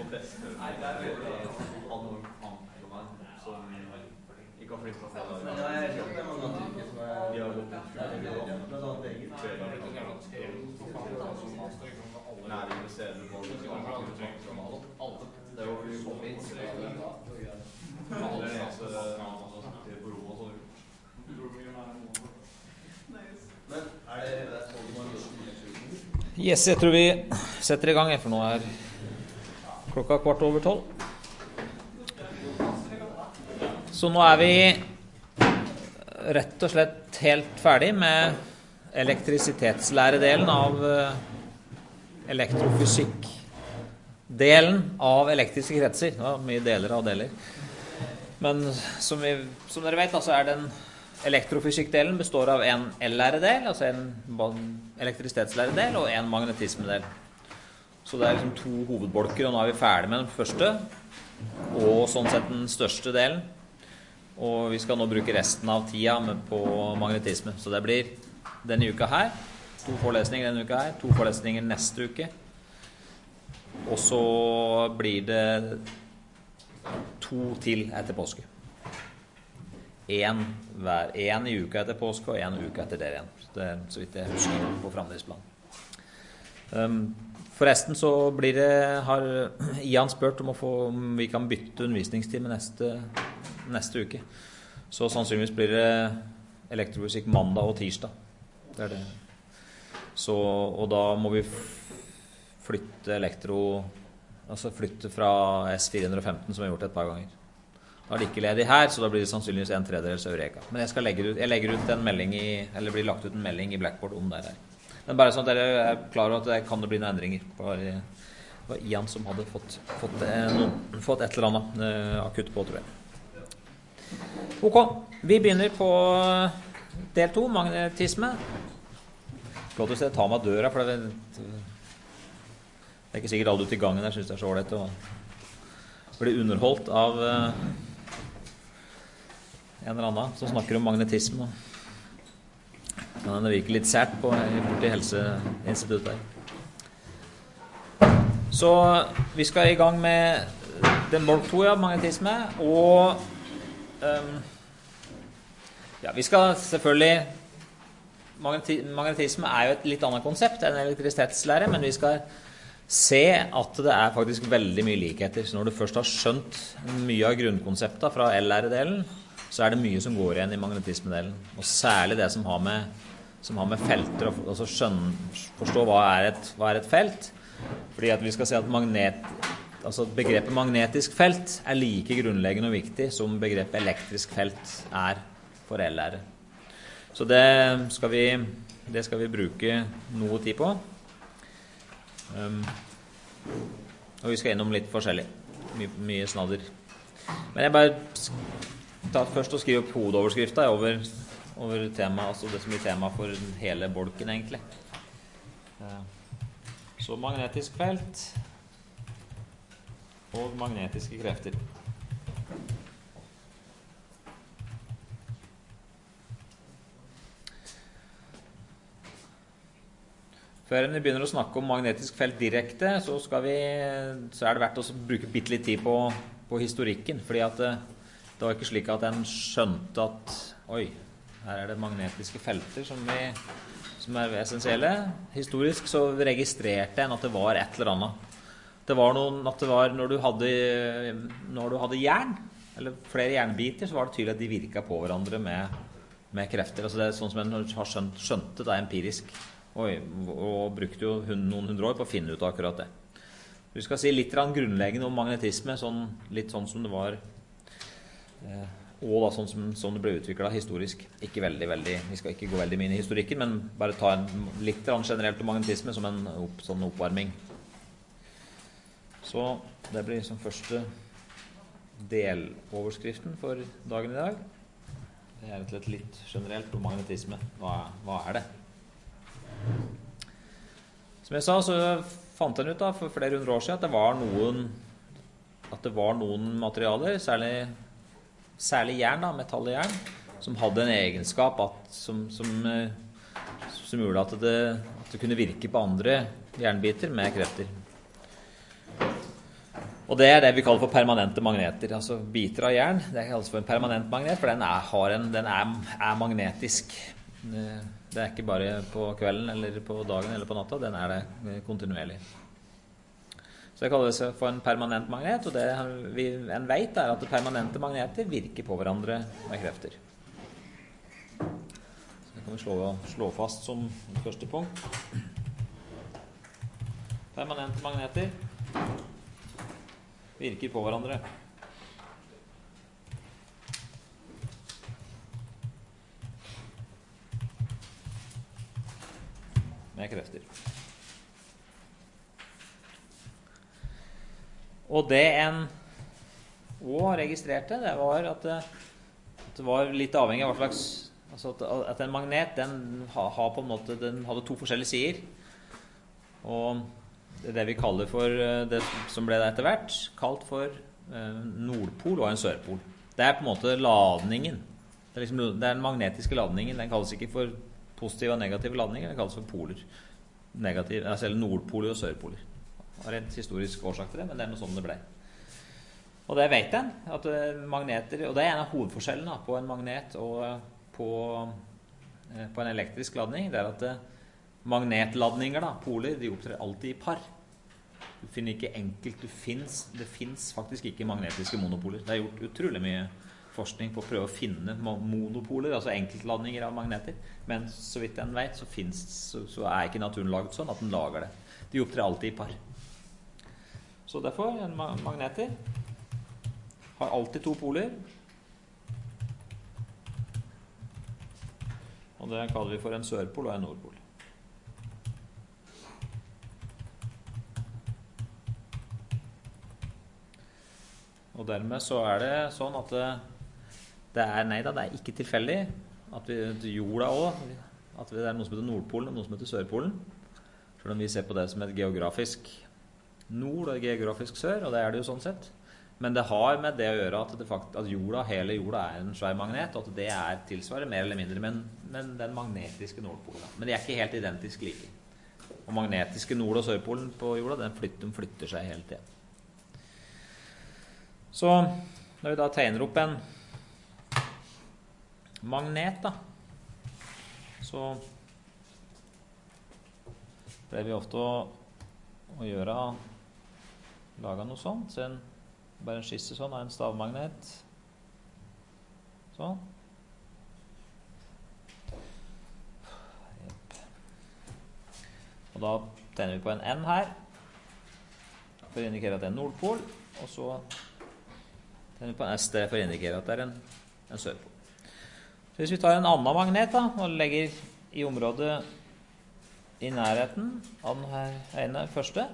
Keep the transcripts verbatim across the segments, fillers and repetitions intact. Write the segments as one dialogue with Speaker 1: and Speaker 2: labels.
Speaker 1: fleste hadde noen annet som ikke har flyttet fra det.
Speaker 2: Men jeg vet ikke om det er mange andre som er...
Speaker 1: De har gått ut fra det.
Speaker 2: Blant annet eget.
Speaker 1: Nei, de investerer på det. Det er jo fordi folk alle leser til på ro og sånn.
Speaker 2: Men er det det er sånn man gjør?
Speaker 3: Yes, jeg tror vi setter i gang, for nå er klokka kvart over tolv. Så nå er vi rett og slett helt ferdig med elektrisitetslæredelen av elektrofysikk-delen av elektriske kretser. Ja, mye deler av deler. Men som, vi, som dere vet, altså er den elektrofysikk-delen består av en el-læredel, altså en elektrisitetslæredel, og en magnetismedel. Så det er liksom to hovedbolker, og nå er vi ferdig med den første, og sånn sett den største delen. Og vi skal nå bruke resten av tida med på magnetisme. Så det blir denne uka her, to forelesninger denne uka her, to forelesninger neste uke. Og så blir det to til etter påske. En, hver, en i uka etter påske, og en uka etter der igjen. Det er så vidt jeg husker på fremdriftsplan. Um, forresten så blir det, har Ian spurt om, å få, om vi kan bytte undervisningstime neste, neste uke. Så sannsynligvis blir det elektrofysikk mandag og tirsdag. Det er det. Så, og da må vi flytte elektro, altså flytte fra S fire femten som vi har gjort et par ganger. Da er det ikke ledig her, så da blir det sannsynligvis en tredjedels Eureka. Men jeg, skal legge ut, jeg legger ut en melding i, eller blir lagt ut en melding i Blackboard om det her. Men bare sånn at dere er klar over at det kan det bli noen endringer. Bare, det var Ian som hadde fått, fått, noen, fått et eller annet eh, akutt på, tror jeg. Ok, vi begynner på del to, magnetisme. Flott å se, ta meg døra, for det er, det er ikke sikkert alle ute i gangen jeg synes det er så ålreit å bli underholdt av uh, en eller annen som snakker om magnetisme. Men det virker litt sært på borti helseinstituttet her. Så vi skal i gang med den bolk to, ja, magnetisme, og um, ja, vi skal selvfølgelig magneti magnetisme er jo et litt annet konsept enn elektrisitetslære, men vi skal se at det er faktisk veldig mye likheter. Så når du først har skjønt mye av grunnkonseptet fra el-læredelen, så er det mye som går igjen i magnetismedelen, og særlig det som har med, som har med felter, altså skjønne, forstå hva er, et, hva er et felt, fordi at vi skal se at magnet, altså begrepet magnetisk felt er like grunnleggende og viktig som begrepet elektrisk felt er for el-lære. Så det skal vi, det skal vi bruke noe tid på. Um, og vi skal innom litt forskjellig. My, mye snadder. Men jeg bare tar først og skriver opp hovedoverskriften over, over tema, altså det som blir tema for hele bolken egentlig. Uh, så magnetisk felt og magnetiske krefter. Før vi begynner å snakke om magnetisk felt direkte, så, skal vi, så er det verdt å bruke bitte litt tid på, på historikken, fordi at det, det var ikke slik at en skjønte at oi, her er det magnetiske felter som, vi, som er essensielle. Historisk så registrerte en at det var et eller annet. Det var noen, at det var når du hadde, når du hadde jern, eller flere jernbiter, så var det tydelig at de virket på hverandre med, med krefter. Altså det er sånn som en har skjønt, skjønte det empirisk. Oi, og brukte jo noen hundre år på å finne ut av akkurat det. Vi skal si litt grunnleggende om magnetisme, sånn, litt sånn som det var, eh, og da sånn som, som det ble utviklet historisk. Ikke veldig, veldig, vi skal ikke gå veldig mye inn i historikken, men bare ta en, litt generelt om magnetisme som en opp, sånn oppvarming. Så det blir som første deloverskriften for dagen i dag. Det er rett og slett litt generelt om magnetisme. Hva, hva er det? Som jeg sa, så fant jeg ut da, for flere hundre år siden at det var noen, at det var noen materialer, særlig, særlig jern, da, metall i jern, som hadde en egenskap at, som, som, som gjorde at det, at det kunne virke på andre jernbiter med krefter. Og det er det vi kaller for permanente magneter, altså biter av jern. Det kalles for en permanent magnet, for den er, har en, den er, er magnetisk. Det er ikke bare på kvelden, eller på dagen, eller på natta, den er det kontinuerlig. Så det kalles for en permanent magnet, og det vi, en vet er at permanente magneter virker på hverandre med krefter. Så det kan vi slå, slå fast som første punkt. Permanente magneter virker på hverandre. Med krefter. Og det en også registrerte, det var at det, at det var litt avhengig av hva slags, altså at, at en magnet, den, har, har på en måte, den hadde to forskjellige sider. Og det er det vi kaller for, det som ble etter hvert, kalt for eh, nordpol og en sørpol. Det er på en måte ladningen. Det er, liksom, det er den magnetiske ladningen. Den kalles ikke for positive og negative ladninger, den kalles for poler. Negativ, altså nordpoler og sørpoler. Det var rent historisk årsak til det, men det er noe sånn det ble. Og det vet en, at magneter, og det er en av hovedforskjellene på en magnet og på, eh, på en elektrisk ladning, det er at det, magnetladninger, da, poler, de opptrer alltid i par. Du finner ikke enkelt, du finnes, det finnes faktisk ikke magnetiske monopoler. Det er gjort utrolig mye forskning på å prøve å finne monopoler, altså enkeltladninger av magneter, men så vidt en vet, så, finnes, så, så er ikke naturen laget sånn at den lager det. De opptrer alltid i par. Så derfor, en magneter har alltid to poler, og det kaller vi for en sørpol og en nordpol. Og dermed så er det sånn at det, det er, nei da, det er ikke tilfeldig at vi, jorda også, at det er noe som heter Nordpolen og noe som heter Sørpolen. Selv om vi ser på det som et geografisk nord og geografisk sør, og det er det jo sånn sett. Men det har med det å gjøre at, det fakt, at jorda, hele jorda er en svær magnet, og at det er tilsvarer mer eller mindre, men, men den magnetiske Nordpolen. Men de er ikke helt identisk like. Og magnetiske Nord- og Sørpolen på jorda, den flytter, den flytter seg hele tiden. Så når vi da tegner opp en magnet, da, så pleier vi ofte å, å gjøre, lage noe sånt, så en, bare en skisse sånn av en stavmagnet, sånn. Og da tegner vi på en N her, for å indikere at det er en nordpol, og så tegner vi på en S D for å indikere at det er en, en sørpol. Så hvis vi tar en annen magnet da, og legger i området i nærheten av den her ene første,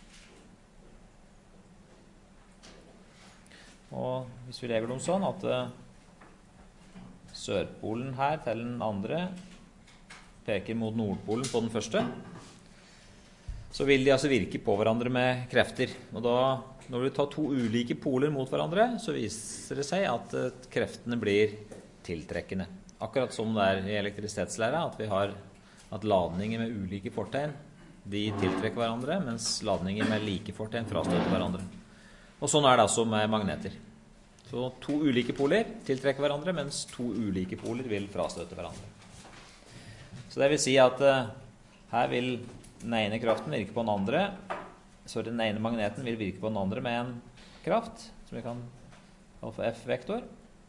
Speaker 3: og hvis vi legger dem sånn at uh, sørpolen her til den andre peker mot nordpolen på den første, så vil de altså virke på hverandre med krefter. Og da, når du tar to ulike poler mot hverandre, så viser det seg at uh, kreftene blir tiltrekkende. Akkurat som det er i elektrisitetslæra, at vi har at ladninger med ulike fortegn, de tiltrekker hverandre, mens ladninger med like fortegn frastøter hverandre. Og sånn er det altså med magneter. Så to ulike poler tiltrekker hverandre, mens to ulike poler vil frastøte hverandre. Så det vil si at uh, her vil den ene kraften virke på den andre, så den ene magneten vil virke på den andre med en kraft, som vi kan kalle for F-vektor.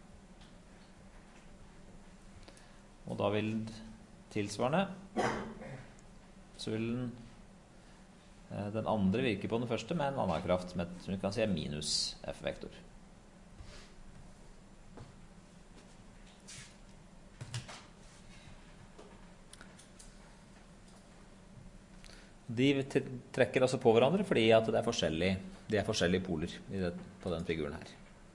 Speaker 3: Og da vil tilsvarende, så vil den, eh, den andre virke på den første med en annen kraft, som vi kan si er minus F-vektor. De trekker altså på hverandre fordi at det er forskjellige, de er forskjellige poler i det, på den figuren her.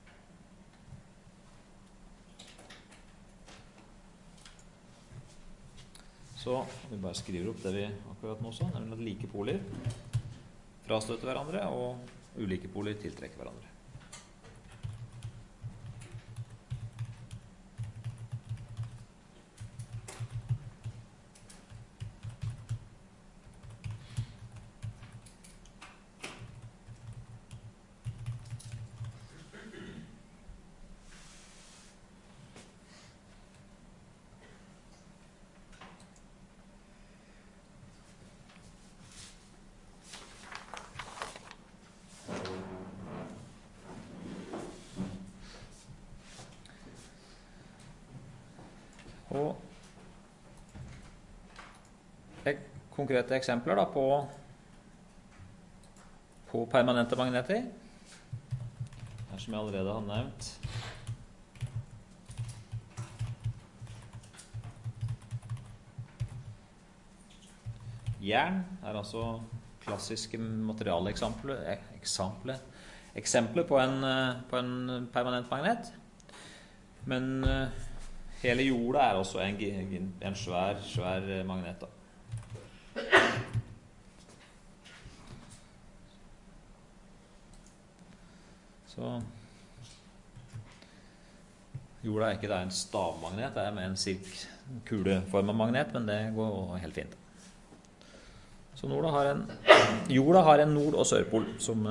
Speaker 3: Så vi bare skriver opp det vi akkurat nå så, nemlig at like poler frastøter hverandre og ulike poler tiltrekker hverandre. konkrete eksempler da, på, på permanente magneter. Her som jeg allerede har nevnt. Jern er altså klassiske materialeksempler eksempler, eksempler på, en, på en permanent magnet. Men hele jorda er også en, en svær, svær magnet da. Så jorda er ikke da en stavmagnet, det er med en sirk kuleformet magnet, men det går helt fint. Så jorda har en, jorda har en nord- og sørpol som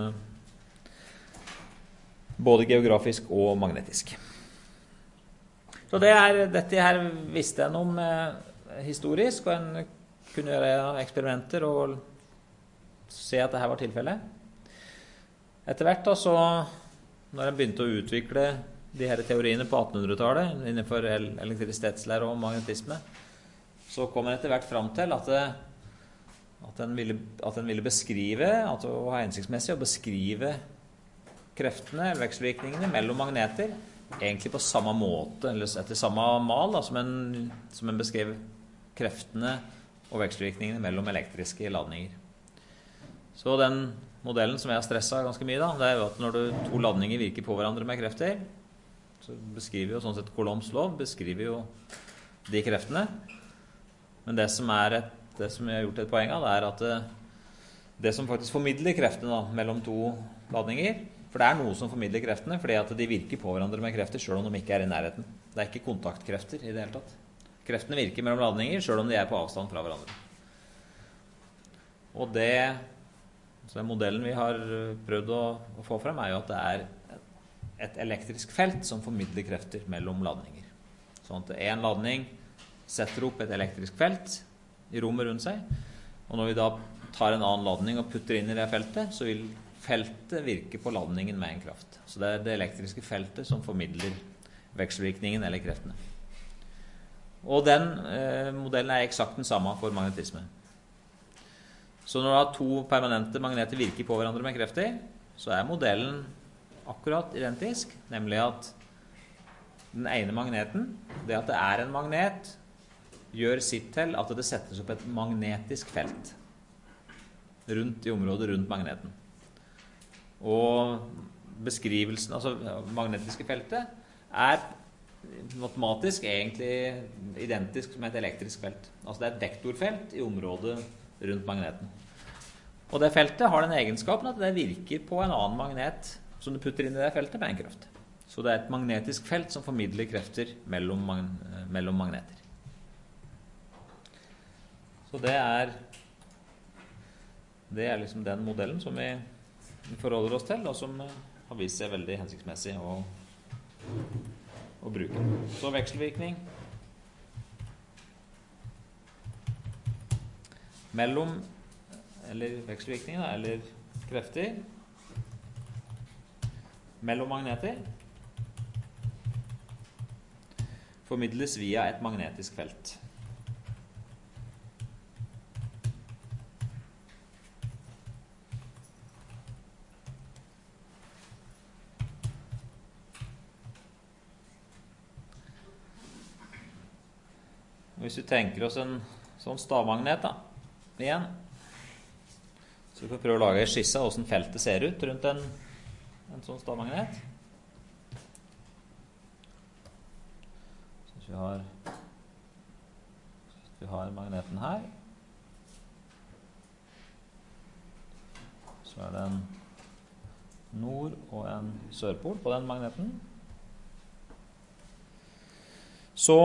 Speaker 3: både geografisk og magnetisk. Så det er, dette her visste en om eh, historisk, og en kunne gjøre eksperimenter og se at dette var tilfellet. Etter hvert da, så når en begynte å utvikle de her teoriene på attenhundretallet innenfor elektrisitetslære og magnetisme, så kom en etter hvert fram til at, det, at, en ville, at en ville beskrive, at det var hensiktsmessig å beskrive kreftene eller vekselvirkningene mellom magneter egentlig på samme måte, eller etter samme mal da, som, en, som en beskrev kreftene og vekselvirkningene mellom elektriske ladninger. Så den modellen som jeg har stresset ganske mye da, det er jo at når du, to ladninger virker på hverandre med krefter, så beskriver jo sånn sett Coulombs lov, beskriver jo de kreftene. Men det som, er et, det som jeg har gjort et poeng av, det er at det, det som faktisk formidler kreftene da, mellom to ladninger, for det er noe som formidler kreftene, fordi at de virker på hverandre med krefter, selv om de ikke er i nærheten. Det er ikke kontaktkrefter i det hele tatt. Kreftene virker mellom ladninger, selv om de er på avstand fra hverandre. Og det, så den modellen vi har prøvd å, å få frem, er jo at det er et elektrisk felt som formidler krefter mellom ladninger. Sånn at en ladning setter opp et elektrisk felt i rommet rundt seg, og når vi da tar en annen ladning og putter inn i det feltet, så vil feltet virker på ladningen med en kraft. Så det er det elektriske feltet som formidler vekselvirkningen eller kreftene. Og den eh, modellen er eksakt den samme for magnetisme. Så når da to permanente magneter virker på hverandre med krefter, så er modellen akkurat identisk, nemlig at den ene magneten, det at det er en magnet, gjør sitt til at det settes opp et magnetisk felt rundt i området rundt magneten. Og beskrivelsen, altså magnetiske feltet, er matematisk egentlig identisk med et elektrisk felt. Altså det er et vektorfelt i området rundt magneten. Og det feltet har den egenskapen at det virker på en annen magnet som du putter inn i det feltet med en kraft. Så det er et magnetisk felt som formidler krefter mellom, mellom magneter. Så det er, det er liksom den modellen som vi forholder oss til, og som har vist seg veldig hensiktsmessig å, å bruke. Så vekselvirkning mellom, eller vekselvirkning, eller krefter mellom magneter formidles via et magnetisk felt. Hvis vi tenker oss en sånn stavmagnet da, igjen, så vi får prøve å lage en skisse av hvordan feltet ser ut rundt en, en sånn stavmagnet. Så hvis vi har, hvis vi har magneten her, så er det en nord- og en sørpol på den magneten. Så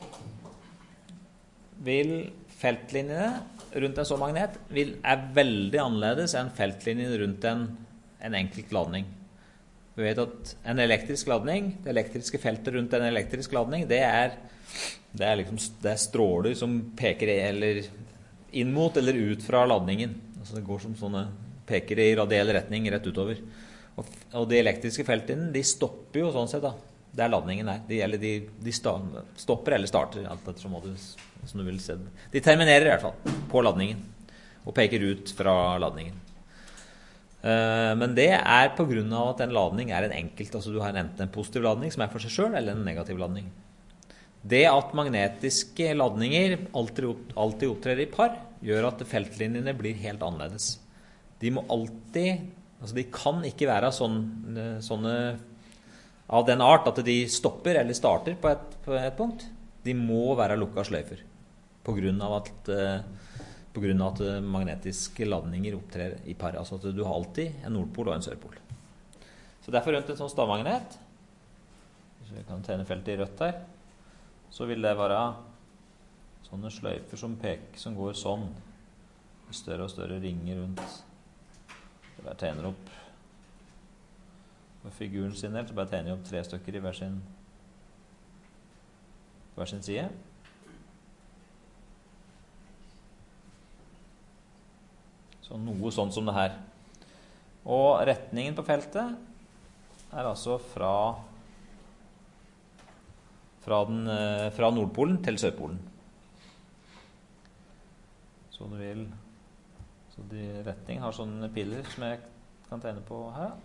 Speaker 3: vil feltlinjene rundt en sånn magnet vil, er veldig annerledes enn feltlinjene rundt en, en enkelt ladning. Vi vet at en elektrisk ladning, det elektriske feltet rundt en elektrisk ladning, det er, det er, liksom, det er stråler som peker eller inn mot eller ut fra ladningen. Altså det går som sånne, peker i radiell retning rett utover. Og, og de elektriske feltene, de stopper jo sånn sett da. Det er ladningen her. De, eller de, de sta, stopper eller starter, alt etter som du, som du vil se. De terminerer i hvert fall på ladningen, og peker ut fra ladningen. Uh, men det er på grunn av at en ladning er en enkelt, altså du har enten en positiv ladning som er for seg selv, eller en negativ ladning. Det at magnetiske ladninger alltid, alltid opptrer i par, gjør at feltlinjene blir helt annerledes. De må alltid, altså de kan ikke være sånn, sånne av den art at de stopper eller starter på et, på et punkt. De må være lukket sløyfer, på grunn av at, på grunn av at magnetiske ladninger opptrer i par. Altså at du har alltid en nordpol og en sørpol. Så derfor rundt en sånn stavmagnet, hvis vi kan tegne feltet i rødt her, så vil det være sånne sløyfer som, peker, som går sånn, større og større ringer rundt. Så bare tegner opp for figuren sin del, så bare tegner jeg opp tre stykker i hver sin, hver sin side. Så noe sånn som det her. Og retningen på feltet er altså fra fra, den, fra Nordpolen til Sørpolen. Så du vil så de retning har sånne piler som jeg kan tegne på her.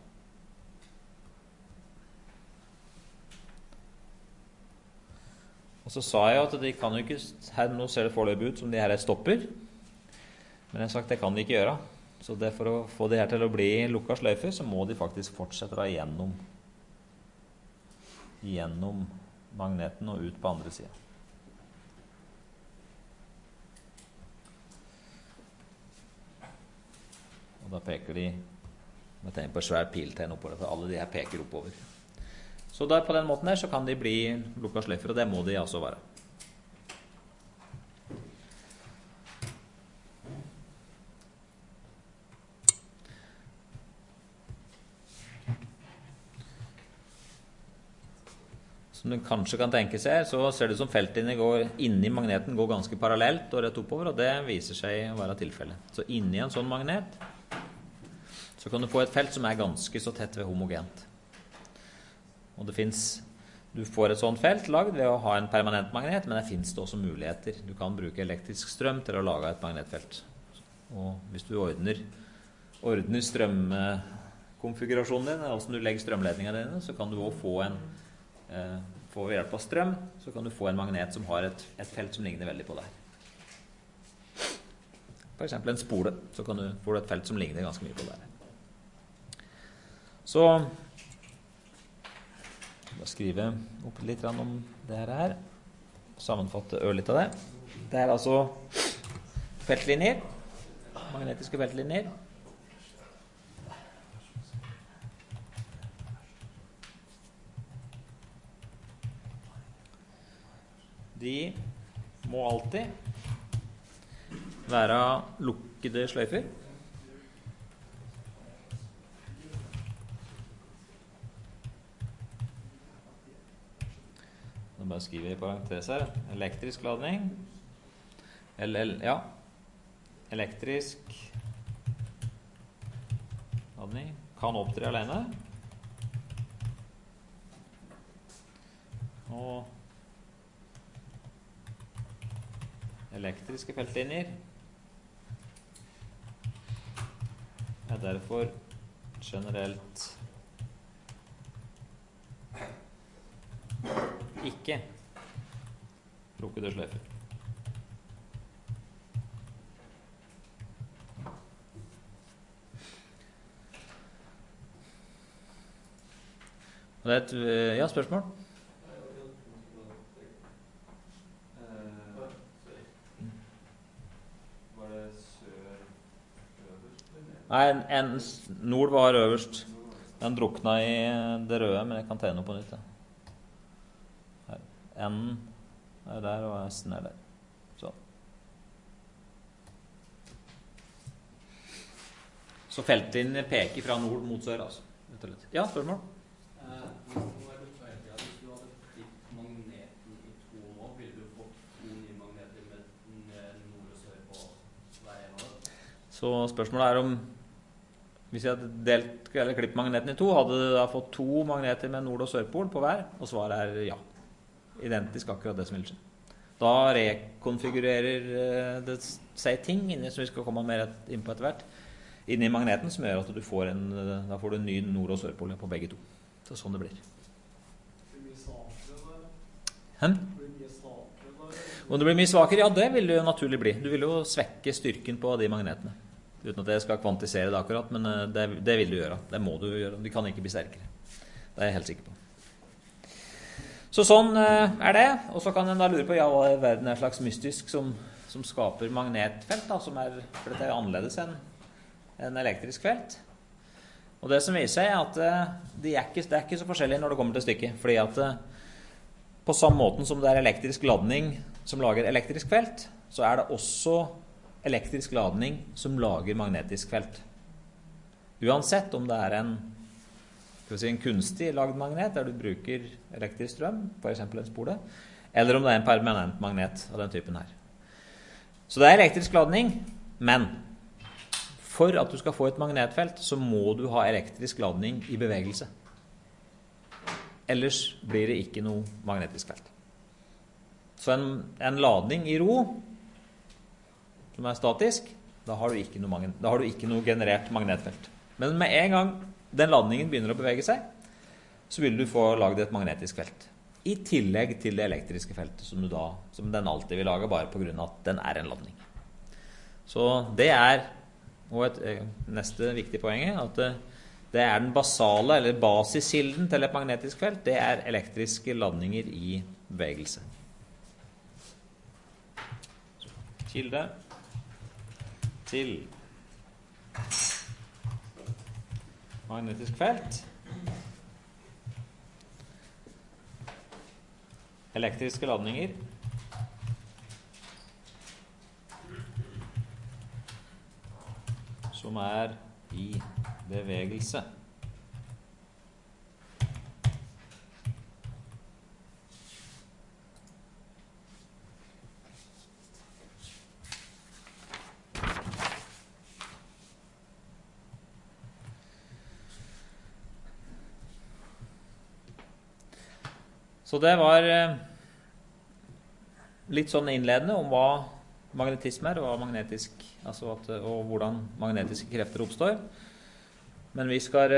Speaker 3: Og så sa jeg at de kan jo ikke her, nå ser det foreløpig ut som de her er stopper, men jeg har sagt det kan de ikke gjøre. Så det for å få det her til å bli lukket sløyfer, så må de faktisk fortsette da gjennom gjennom magneten og ut på andre siden. Og da peker de, jeg tenker på svær piltegn oppover, for alle de her peker oppover. Så da på den måten her så kan de bli lukket sløyfer, og det må de altså være. Som du kanskje kan tenke seg, så ser det som feltene går inni magneten går ganske parallelt og rett oppover, og det viser seg å være tilfellet. Så inni en sånn magnet så kan du få et felt som er ganske så tett ved homogent. Og det finnes, du får et sånt felt lagd ved å ha en permanent magnet, men det finnes det også muligheter. Du kan bruke elektrisk strøm til å lage et magnetfelt. Og hvis du ordner, ordner strømkonfigurasjonen din, og hvordan du legger strømledningene dine, så kan du også få en eh, få ved hjelp av strøm, så kan du få en magnet som har et, et felt som ligner veldig på deg. For eksempel en spole, så kan du få et felt som ligner ganske mye på deg. Så da skriver jeg opp litt om det her, sammenfatte ør litt av det. Det er altså feltlinjer, magnetiske feltlinjer. De må alltid være lukkede sløyfer. Nå bare skriver jeg i parentes her. Elektrisk ladning. L L, ja. Elektrisk ladning kan opptre alene. Og elektriske feltlinjer er derfor generelt ikke lukkede sløyfer. Det er et, ja, spørsmål? Nei, en, en nord var øverst. Den drukna i det røde, men jeg kan tegne på nytt. Ja. Her. N er der, og S-en er der. Så. Så feltlinjer peker fra nord mot sør, altså. Ja, spørsmål?
Speaker 4: Eh, hvis du hadde klippet magneten i to nå, ville du fått to nye magneter med nord og sør på hver en av det?
Speaker 3: Så spørsmålet er om Hvis jeg hadde delt, eller klippet magneten i to, hadde du da fått to magneter med nord- og sørpol på hver, og svaret er ja. Identisk akkurat det som vil skje. Da rekonfigurerer det seg ting inni, som vi skal komme mer inn på etter hvert, inni magneten, som gjør at du får en, da får du en ny nord- og sørpol på begge to. Så sånn det blir. Hm? Om det blir mye svakere, ja, det vil det jo naturlig bli. Du vil jo svekke styrken på de magnetene. Uten at jeg skal kvantisere det akkurat, men det, det vil du gjøre. Det må du gjøre. De kan ikke bli sterkere. Det er jeg helt sikker på. Så sånn er det. Og så kan en da lure på, ja, hva er verden er slags mystisk som, som skaper magnetfelt, da, som er, for dette er annerledes enn en elektrisk felt. Og det som viser seg er at de er ikke, det er ikke så forskjellig når det kommer til stykket, fordi at på samme måten som det er elektrisk ladning som lager elektrisk felt, så er det også elektrisk ladning som lager magnetisk felt. Uansett om det er en, skal vi si, en kunstig lagd magnet, der du bruker elektrisk strøm, for eksempel en spole, eller om det er en permanent magnet av den typen her. Så det er elektrisk ladning, men for at du skal få et magnetfelt, så må du ha elektrisk ladning i bevegelse. Ellers blir det ikke noe magnetisk felt. Så en, en ladning i ro, som er statisk, da har, du ikke noe magnet, da har du ikke noe generert magnetfelt. Men med en gang den ladningen begynner å bevege seg, så vil du få laget et magnetisk felt. I tillegg til det elektriske feltet, som, du da, som den alltid vil lage, bare på grunn av at den er en ladning. Så det er, og et neste viktige poeng er, at det er den basale, eller basiskilden til et magnetisk felt, det er elektriske ladninger i bevegelse. Kilde til magnetisk felt. Elektriske ladninger. Som er i bevegelse. Så det var litt sånn innledende om hva magnetisme er, og, hva magnetisk, altså at, og hvordan magnetiske krefter oppstår. Men vi skal,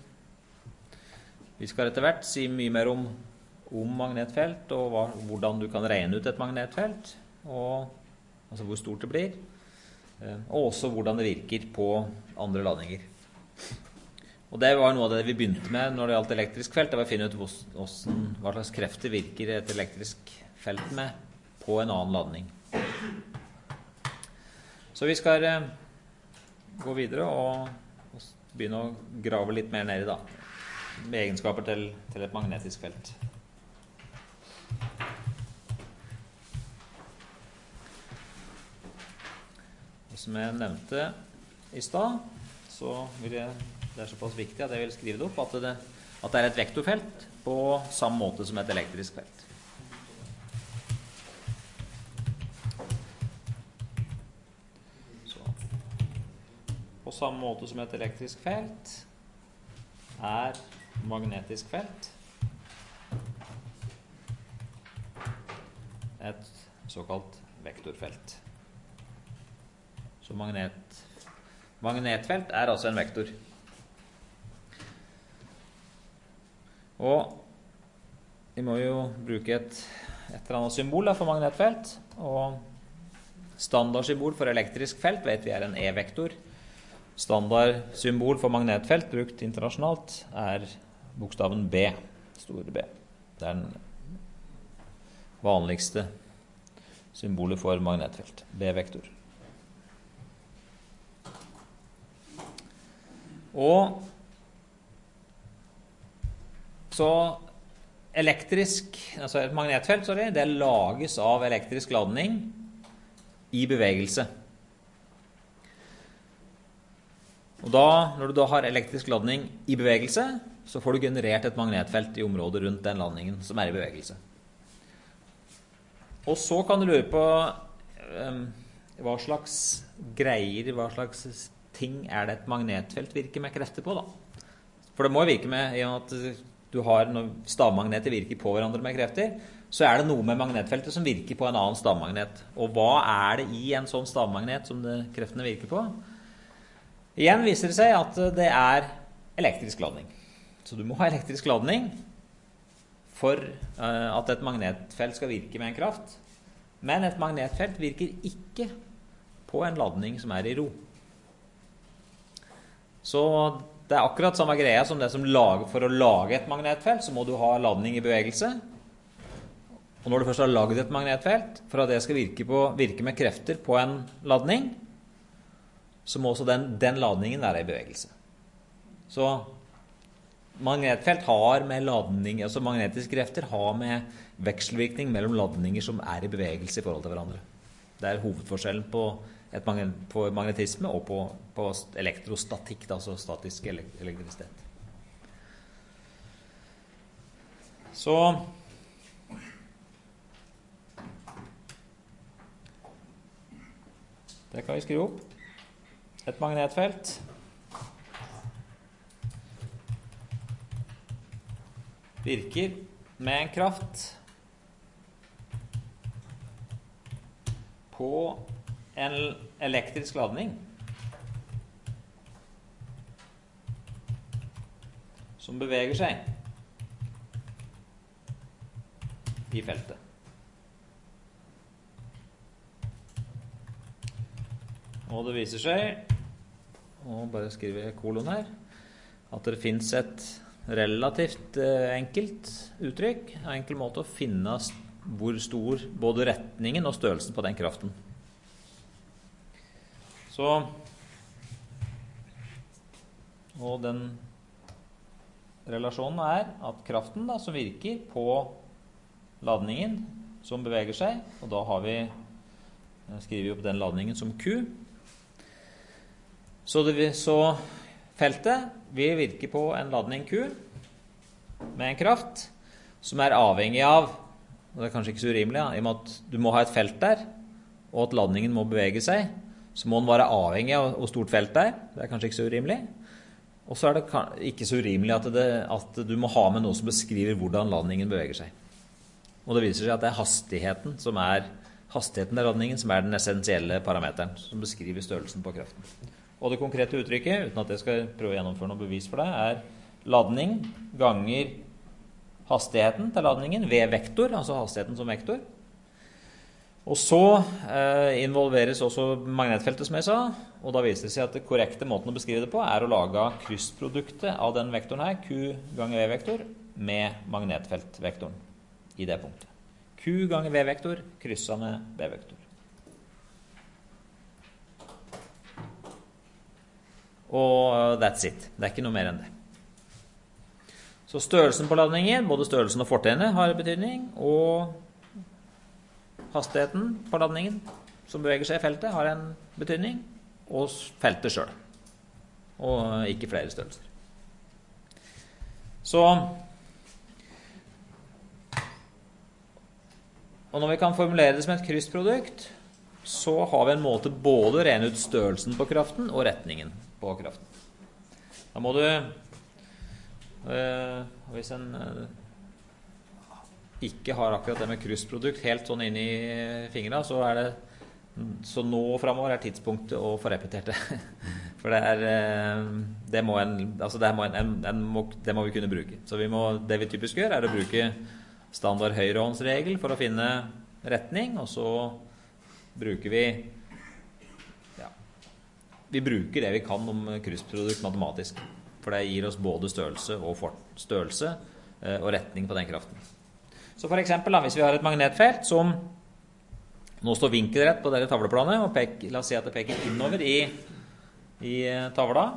Speaker 3: vi skal etter hvert si mye mer om, om magnetfelt, og hva, hvordan du kan regne ut et magnetfelt, og, altså hvor stort det blir, og også hvordan det virker på andre ladninger. Og det var noe av det vi begynte med når det gjaldt elektrisk felt. Det var å finne ut hvordan, hva slags krefter virker et elektrisk felt med på en annen ladning. Så vi skal eh, gå videre og, og begynne å grave litt mer ned i da, med egenskaper til, til et magnetisk felt. Og som jeg nevnte i stad, så vil jeg det er såpass viktig at jeg vil skrive det opp, at det, at det er et vektorfelt på samme måte som et elektrisk felt. Så. På samme måte som et elektrisk felt er magnetisk felt et såkalt vektorfelt. Så magnet, magnetfelt er altså en vektor. Og vi må jo bruke et, et eller annet symbol da, for magnetfelt, og standardsymbol for elektrisk felt vet vi er en E-vektor. Standardsymbol for magnetfelt brukt internasjonalt er bokstaven B, store B. Det er den vanligste symbolet for magnetfelt, B-vektor. Og så elektrisk, altså et magnetfelt, sorry, det lages av elektrisk ladning i bevegelse. Og da, når du da har elektrisk ladning i bevegelse, så får du generert et magnetfelt i området rundt den ladningen som er i bevegelse. Og så kan du lure på um, hva slags greier, hva slags ting er det et magnetfelt virker med krefter på da? For det må virke med, i og med at du har, når stavmagneter virker på hverandre med krefter, så er det noe med magnetfeltet som virker på en annen stavmagnet. Og hva er det i en sånn stavmagnet som det, kreftene virker på? Igjen viser det seg at det er elektrisk ladning. Så du må ha elektrisk ladning for uh, at et magnetfelt skal virke med en kraft. Men et magnetfelt virker ikke på en ladning som er i ro. Så det er akkurat samme greia som det som lager, for å lage et magnetfelt, så må du ha ladning i bevegelse. Og når du først har laget et magnetfelt, for at det skal virke, på, virke med krefter på en ladning, så må også den, den ladningen være i bevegelse. Så magnetfelt har med ladning, altså magnetiske krefter har med vekselvirkning mellom ladninger som er i bevegelse i forhold til hverandre. Det er hovedforskjellen på, et magnet, på magnetisme og på, på elektrostatikk, altså statisk elektrisitet. Så det kan vi skrive opp. Et magnetfelt virker med en kraft på en elektrisk ladning som beveger seg i feltet. Og det viser seg, og bare skriver kolon her, at det finnes et relativt eh, enkelt uttrykk, en enkel måte å finne hvor stor både retningen og størrelsen på den kraften. Så, og den relasjonen er at kraften da, som virker på ladningen som beveger seg, og da har vi, skriver vi opp den ladningen som Q. Så, det, så feltet vil virke på en ladning Q med en kraft som er avhengig av, og det er kanskje ikke så urimelig, ja, i og med at du må ha et felt der, og at ladningen må bevege seg, så må den være avhengig av hvor stort felt der. Det er kanskje ikke så urimelig. Og så er det ikke så urimelig at, det, at du må ha med noe som beskriver hvordan ladningen beveger seg. Og det viser seg at det er hastigheten som er hastigheten av ladningen som er den essensielle parameteren som beskriver størrelsen på kraften. Og det konkrete uttrykket, uten at jeg skal prøve å gjennomføre noe bevis for det, er ladning ganger hastigheten til ladningen ved vektor, altså hastigheten som vektor. Og så eh, involveres også magnetfeltet, som jeg sa, og da viser det seg at det korrekte måten å beskrive det på er å lage kryssproduktet av den vektoren her, Q ganger V-vektor, med magnetfeltvektoren i det punktet. Q ganger V-vektor krysset med V-vektor. Og that's it. Det er ikke noe mer enn det. Så størrelsen på ladningen, både størrelsen og fortegnet har betydning, og hastigheten på ladningen som beveger seg i feltet har en betydning, og feltet selv. Og ikke flere størrelser. Så, og når vi kan formulere det som et kryssprodukt, så har vi en måte både å rene ut størrelsen på kraften og retningen på kraften. Da må du, øh, hvis en øh, ikke har akkurat det med kryssprodukt helt sånn inn i fingrene, så er det, så nå fremover er tidspunktet å få repetert det. For det er, det må en, altså det må, en, en, en må, det må vi kunne bruke. Så vi må, det vi typisk gjør er å bruke standard høyrehåndsregel for å finne retning, og så bruker vi Vi bruker det vi kan om kryssprodukt matematisk, for det gir oss både størrelse og, for, størrelse, eh, og retning på den kraften. Så for eksempel, da, hvis vi har et magnetfelt som nå står vinkelrett på dette tavleplanet, og pek, la oss si at det peker innover i, i tavla.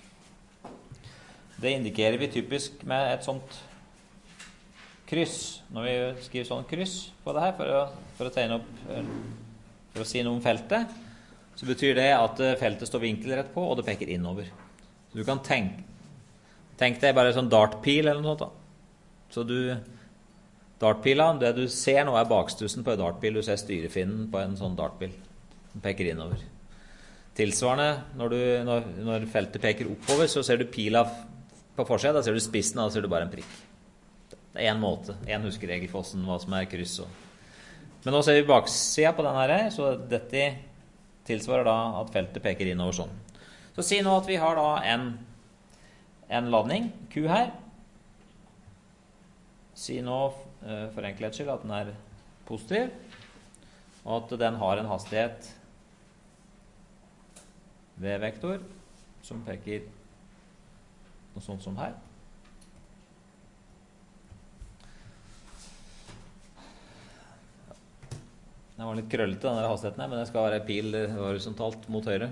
Speaker 3: Det indikerer vi typisk med et sånt kryss, når vi skriver sånn kryss på det her, for å, for å tegne opp, for å si noe om feltet, så betyr det at feltet står vinkelrett på, og det peker innover. Så du kan tenke, tenk deg bare en sånn dartpil eller noe sånt da. Så du, dartpila, det du ser nå er bakstussen på en dartpil, du ser styrefinnen på en sånn dartpil. Den peker innover. tilsvarende, når, du, når, når feltet peker oppover, så ser du pila på forsiden, da ser du spissen, da ser du bare en prikk. Det er en måte, en huskeregel for hva som er kryss. Og. Men nå ser vi baksiden på den her, så dette tilsvarer da at feltet peker innover sånn. Så si nå at vi har da en, en ladning, Q her. Si nå, for enkelhets skyld, at den er positiv, og at den har en hastighet V-vektor, som peker noe sånt som her. Den var litt krøllete, denne hastigheten her, men det skal være pil horisontalt mot høyre.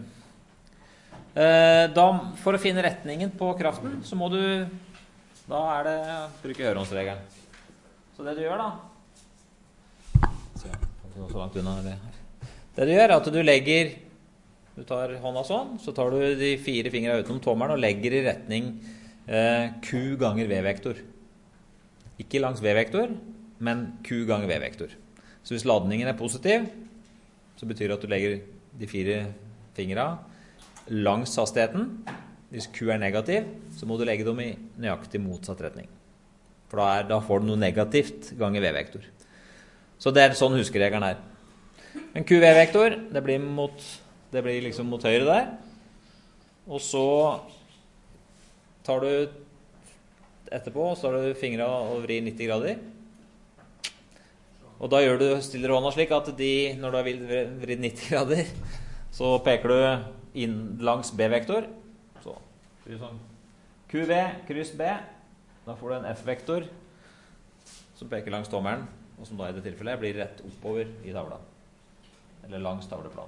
Speaker 3: Da, for å finne retningen på kraften, så må du, da er det bruke høyrehåndsregelen. Så det du gjør da, så, så langt unna det her. Det du gjør er at du legger, du tar hånda sånn, så tar du de fire fingrene utenom tommelen og legger i retning eh, Q ganger V-vektor. Ikke langs V-vektor, men Q ganger V-vektor. Så hvis ladningen er positiv, så betyr det at du legger de fire fingrene langs hastigheten. Hvis Q er negativ, så må du legge dem i nøyaktig motsatt retning. For da, er, da får du noe negativt ganger V-vektor. Så det er sånn huskeregelen er. Men Q V-vektor, det blir mot, det blir liksom mot høyre der. Og så tar du etterpå, så tar du fingrene og vrir nitti grader. Og da gjør du, stiller hånda slik at de, når du har vridd nitti grader, så peker du inn langs B-vektor. Så, sånn. Q V, kryss B. Da får du en F-vektor som peker langs tommelen, og som da i det tilfellet blir rett oppover i tavla. Eller langs tavleplan.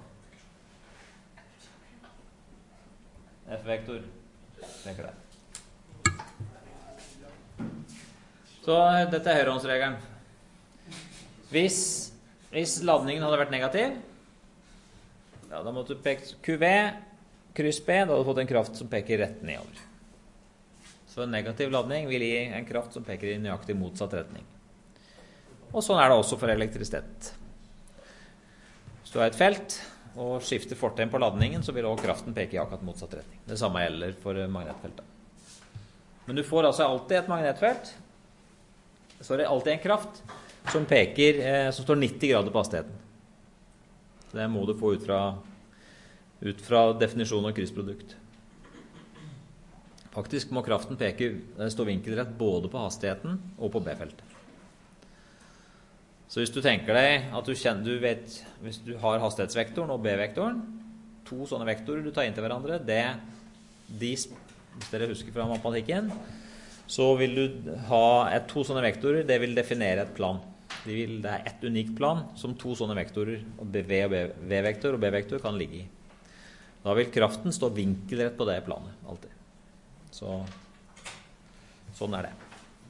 Speaker 3: F-vektor peker der. Så dette er høyrehåndsregelen. Hvis, hvis ladningen hadde vært negativ, ja, da måtte du peke Q V, kryss B, da hadde du fått en kraft som peker rett nedover. Så en negativ ladning vil gi en kraft som peker i nøyaktig motsatt retning. Og sånn er det også for elektrisitet. Hvis du har et felt og skifter fortegn på ladningen, så vil også kraften peke i akkurat motsatt retning. Det samme gjelder for magnetfeltet. Men du får altså alltid et magnetfelt, så er det alltid en kraft som peker, eh, som står nitti grader på hastigheten. Det må du få ut fra, ut fra definisjonen av kryssprodukt. Faktisk må kraften peke, det står vinkelrett både på hastigheten og på B-feltet. Så hvis du tenker deg at du kjenner, du vet, hvis du har hastighetsvektoren og B-vektoren, to sånne vektorer du tar inn til hverandre, det, de, hvis dere husker fra matematikken, så vil du ha et, to sånne vektorer, det vil definere et plan. De vil, det er et unikt plan som to sånne vektorer, V og V-vektor og B-vektor kan ligge i. Da vil kraften stå vinkelrett på det planet, alltid. Så, sånn er det.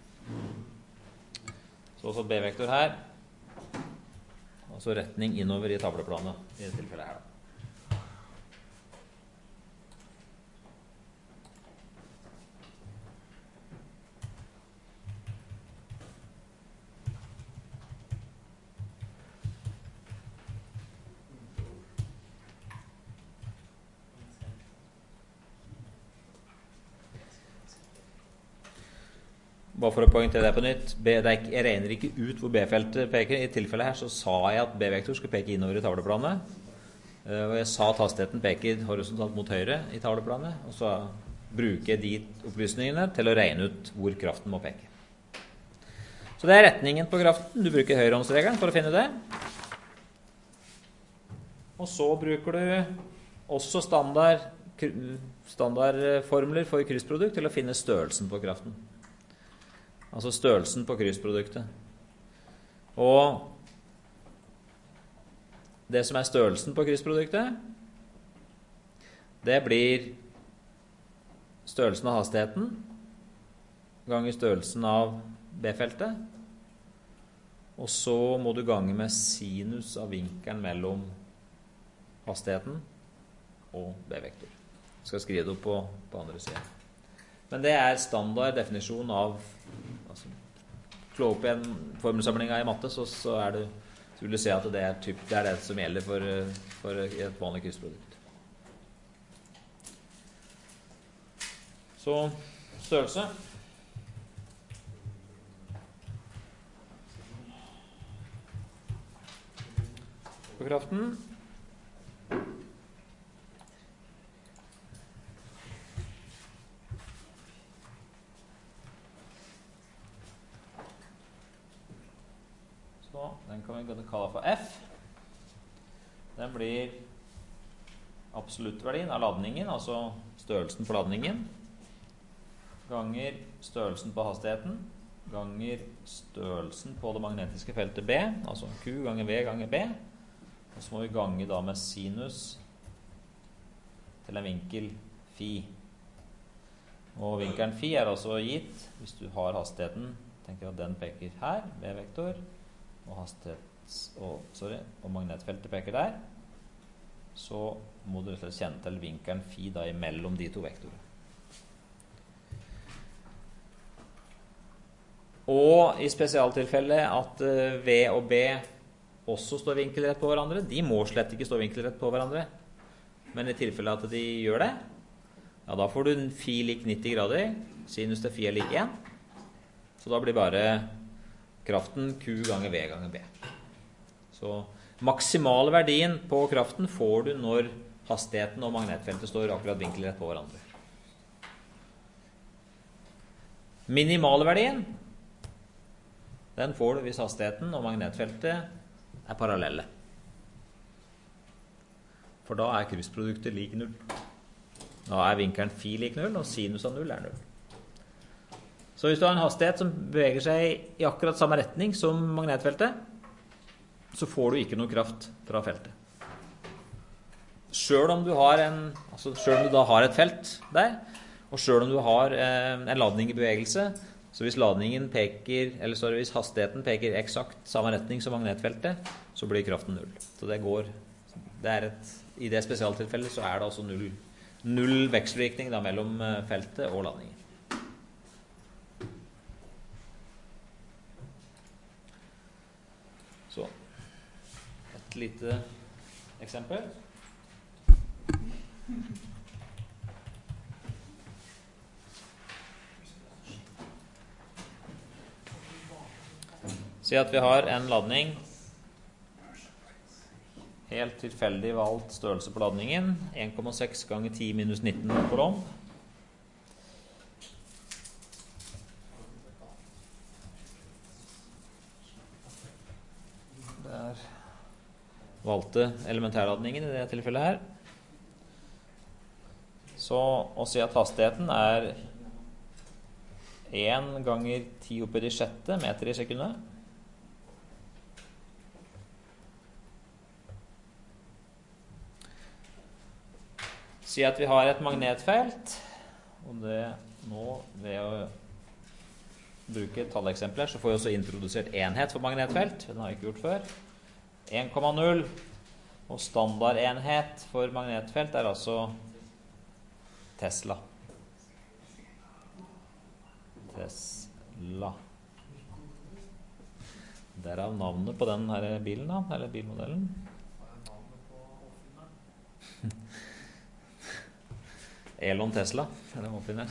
Speaker 3: Så også B-vektor her, og så retning innover i tavleplanet i det tilfellet her da. Bare for å poengtere det på nytt, B, det er ikke, jeg regner ikke ut hvor B-feltet peker. I tilfellet her så sa jeg at B-vektor skulle peke innover i tavleplanet, og jeg sa at hastigheten peker horisontalt mot høyre i tavleplanet, og så bruker jeg de opplysningene til å regne ut hvor kraften må peke. Så det er retningen på kraften. Du bruker høyrehåndsregelen for å finne det. Og så bruker du også standard, standardformler for kryssprodukt til å finne størrelsen på kraften. Altså størrelsen på kryssproduktet. Og det som er størrelsen på kryssproduktet, det blir størrelsen av hastigheten ganger størrelsen av B-feltet. Og så må du gange med sinus av vinkelen mellom hastigheten og B-vektor. Jeg skal skrive det opp på, på andre siden. Men det er standard definisjon av, altså, slå opp i en formelsamling i matte, så, så, er det, så vil du se at det er, typ, det er det som gjelder for, for et vanlig kryssprodukt. Så størrelse. På kraften. Så den kan vi kalle for F. Den blir absoluttverdien av ladningen, altså størrelsen på ladningen, ganger størrelsen på hastigheten, ganger størrelsen på det magnetiske feltet B, altså Q ganger V ganger B, og så må vi gange da med sinus til en vinkel phi. Og vinkelen phi er altså gitt hvis du har hastigheten, tenker at den peker her, B-vektor, og hastighets, og, sorry, og magnetfeltet peker der, så må du kjenne til vinkelen phi da imellom de to vektorer. Og i spesialtilfelle at V og B også står vinkelrett på hverandre, de må slett ikke stå vinkelrett på hverandre, men i tilfelle at de gjør det, ja, da får du en phi lik nitti grader, sinus til phi er lik én, så da blir bare kraften Q ganger V ganger B. Så maksimale verdien på kraften får du når hastigheten og magnetfeltet står akkurat vinkelrett på hverandre. Minimale verdien, den får du hvis hastigheten og magnetfeltet er parallelle. For da er kryssproduktet lik null. Da er vinkelen phi lik null, og sinus av null er null. Så hvis du har en hastighet som beveger seg i akkurat samme retning som magnetfeltet, så får du ikke noe kraft fra feltet. Selv om du har en, altså selv om du da har et felt der, og selv om du har eh, en ladning i bevegelse, så hvis ladningen peker, eller så hvis hastigheten peker eksakt samme retning som magnetfeltet, så blir kraften null. Så det går, det er et, i det spesialtilfellet så er det altså null, null vekselvirkning da mellom feltet og ladningen. Så, et lite eksempel. Si at vi har en ladning, helt tilfeldig valgt størrelse på ladningen, en komma seks ganger ti minus nitten coulomb. Det er valgte elementærladningen i det tilfellet her. Så å si at hastigheten er en ganger ti opp i det sjette meter i sekundet. Si at vi har et magnetfelt, og det nå ved å bruke talleksempler så får vi også introdusert enhet for magnetfelt, den har jeg ikke gjort før. en komma null, og standardenhet for magnetfelt er altså Tesla. Tesla. Derav navnet på den her bilen da, eller bilmodellen. Elon Tesla, er det oppfinner.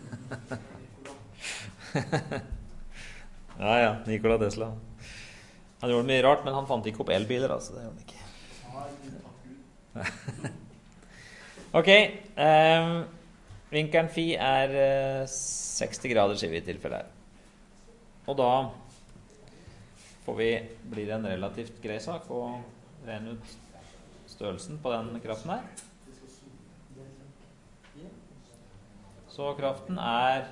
Speaker 3: Ja, ja, Nikola Tesla. Han gjorde mye rart, men han fant ikke opp elbiler, altså, det gjorde han ikke. Ok, um, vinkelen phi er uh, seksti grader, sier vi i tilfellet her. Og da får vi, blir det en relativt grei sak å regne ut størrelsen på den kraften her. Så kraften er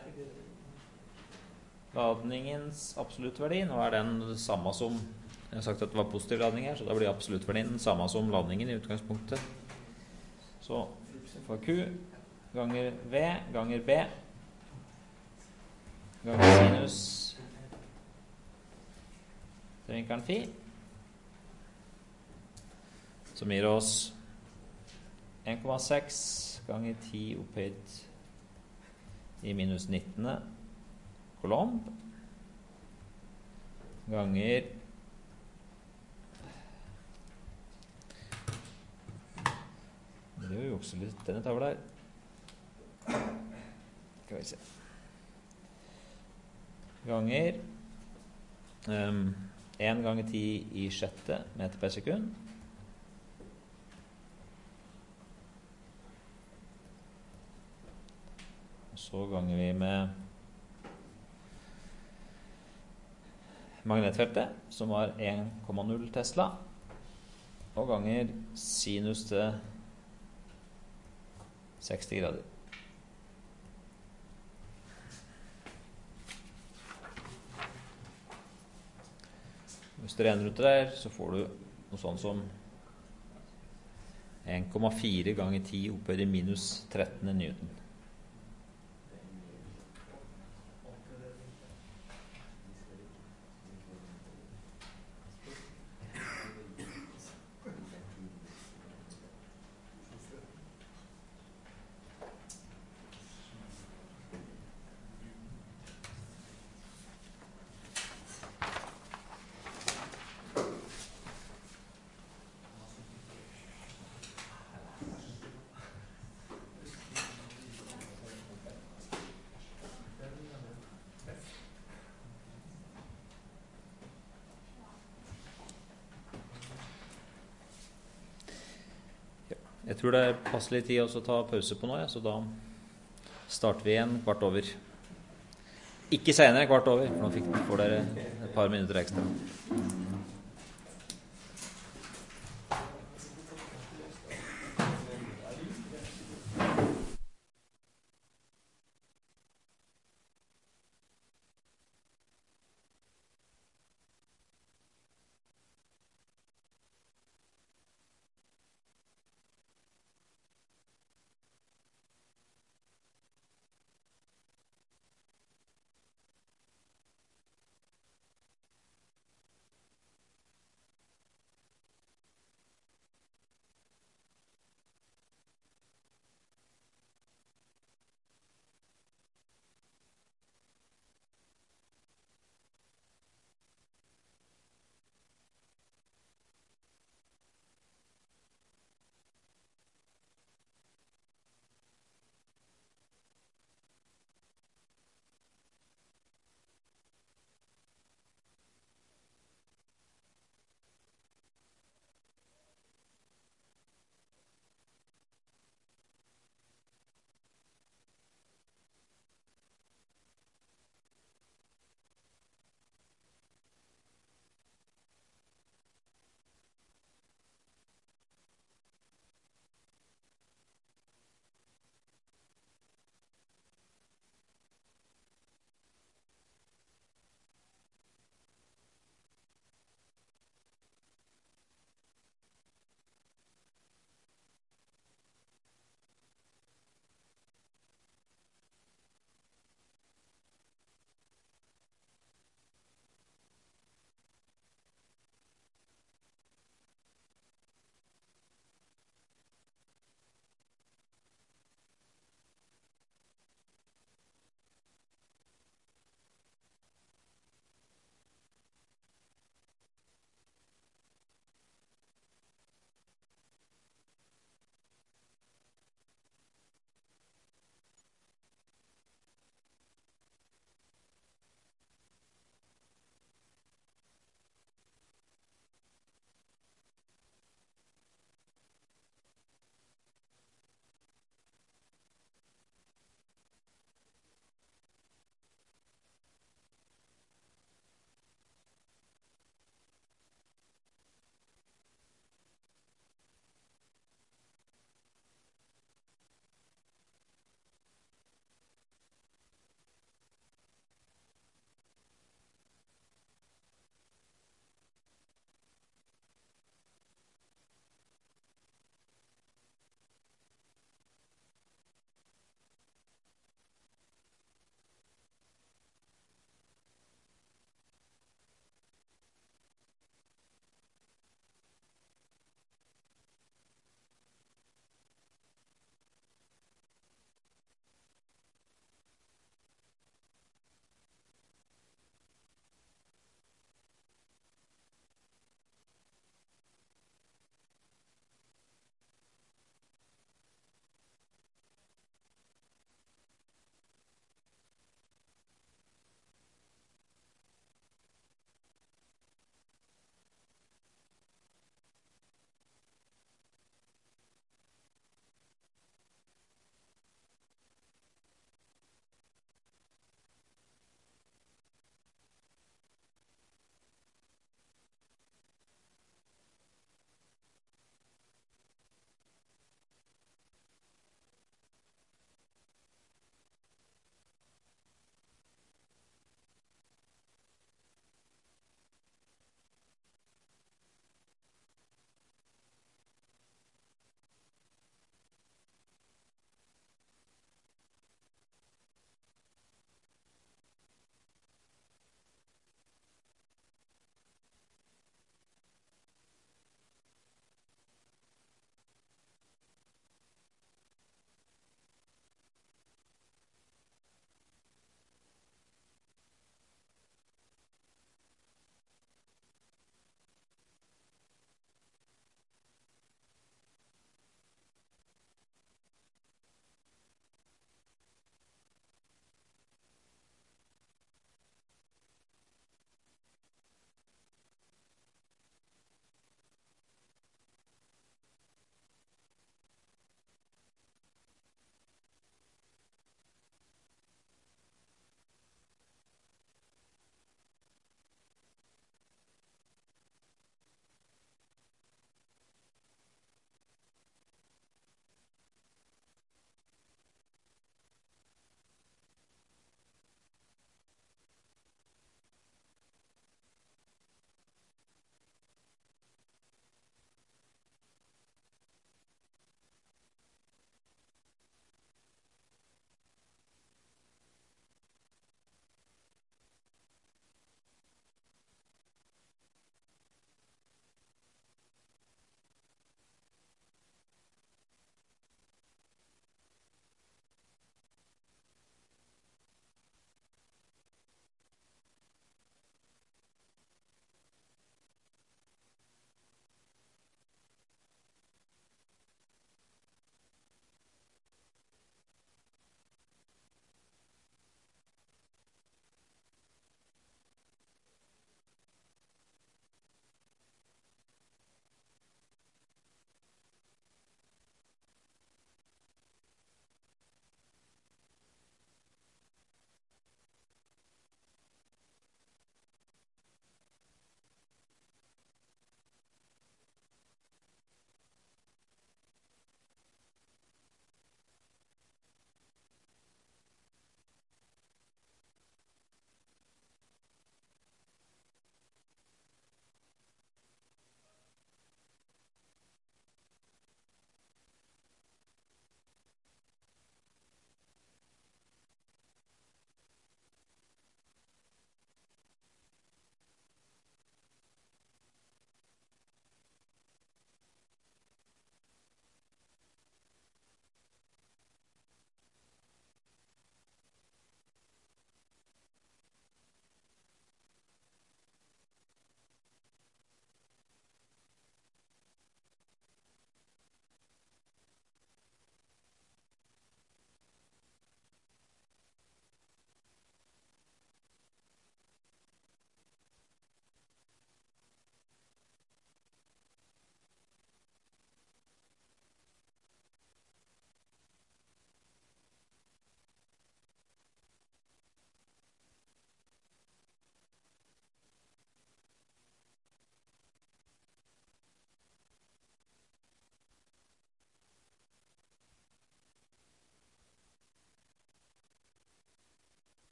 Speaker 3: ladningens absoluttverdi. Nå er den det samme som, jeg har sagt at det var positiv ladning her, så da blir absoluttverdien den samme som ladningen i utgangspunktet. Så for Q ganger V ganger B ganger sinus til vinkelen phi, som gir oss en komma seks ganger ti opphøyd i minus nitten coulomb ganger det er jo også litt denne tavla her Skal vi se. Ganger um, en ganger ti i sjette meter per sekund. Og så ganger vi med magnetfeltet, som var en komma null Tesla, og ganger sinus til seksti grader. Hvis du regner ut det der, så får du noe sånn som en komma fire ganger ti opphøyd i minus tretten newton. Jeg tror det er passelig tid også å ta pause på nå, ja, så da starter vi igjen kvart over. Ikke senere kvart over, for nå fikk, får dere et par minutter ekstra.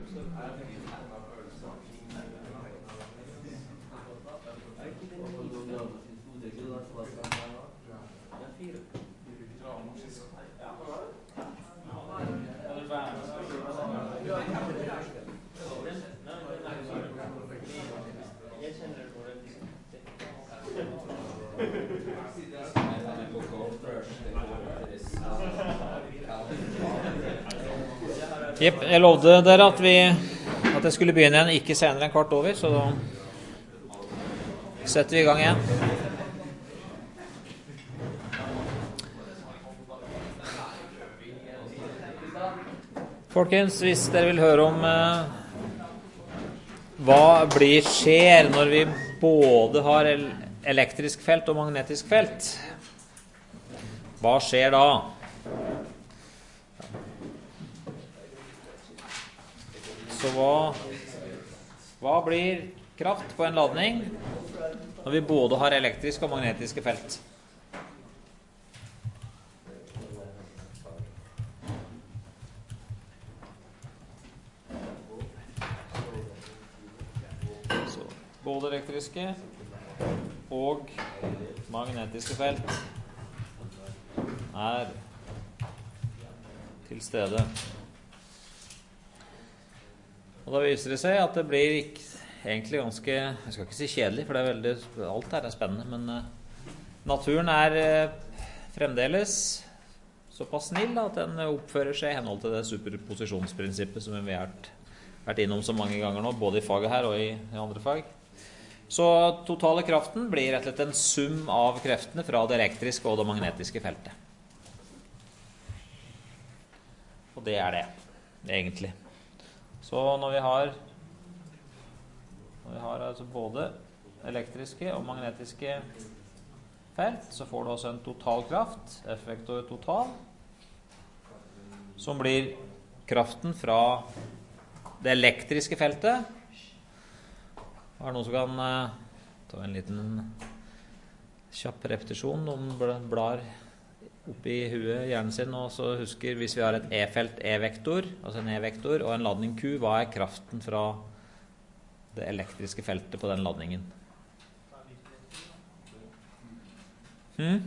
Speaker 3: Jepp, jeg lovde dere at vi at jeg skulle begynne igjen ikke senere enn kvart over, så da setter vi i gang igjen. Folkens, hvis dere vil høre om eh, hva blir skjer når vi både har el- elektrisk felt og magnetisk felt, hva skjer da? Så hva, hva blir kraft på en ladning når vi både har elektriske og magnetiske felt? Så, både elektriske og magnetiske felt er til stede. Og da viser det seg at det blir ikke, egentlig ganske, jeg skal ikke si kjedelig, for det er veldig, alt her er spennende, men uh, naturen er uh, fremdeles såpass snill at den oppfører seg i henhold til det superposisjonsprinsippet som vi har vært, vært innom så mange ganger nå, både i faget her og i, i andre fag. Så totale kraften blir rett og slett en sum av kreftene fra det elektriske og det magnetiske feltet. Og det er det, egentlig. Så når vi har, når vi har altså både elektriske og magnetiske felt, så får du også en totalkraft, F-vektor total, som blir kraften fra det elektriske feltet. Er det noen som kan uh, ta en liten kjapp repetisjon? Noen blar opp i huet, hjernen sin, og så husker hvis vi har et E-felt, E-vektor, altså en E-vektor, og en ladning Q, hva er kraften fra det elektriske feltet på den ladningen? Hmm?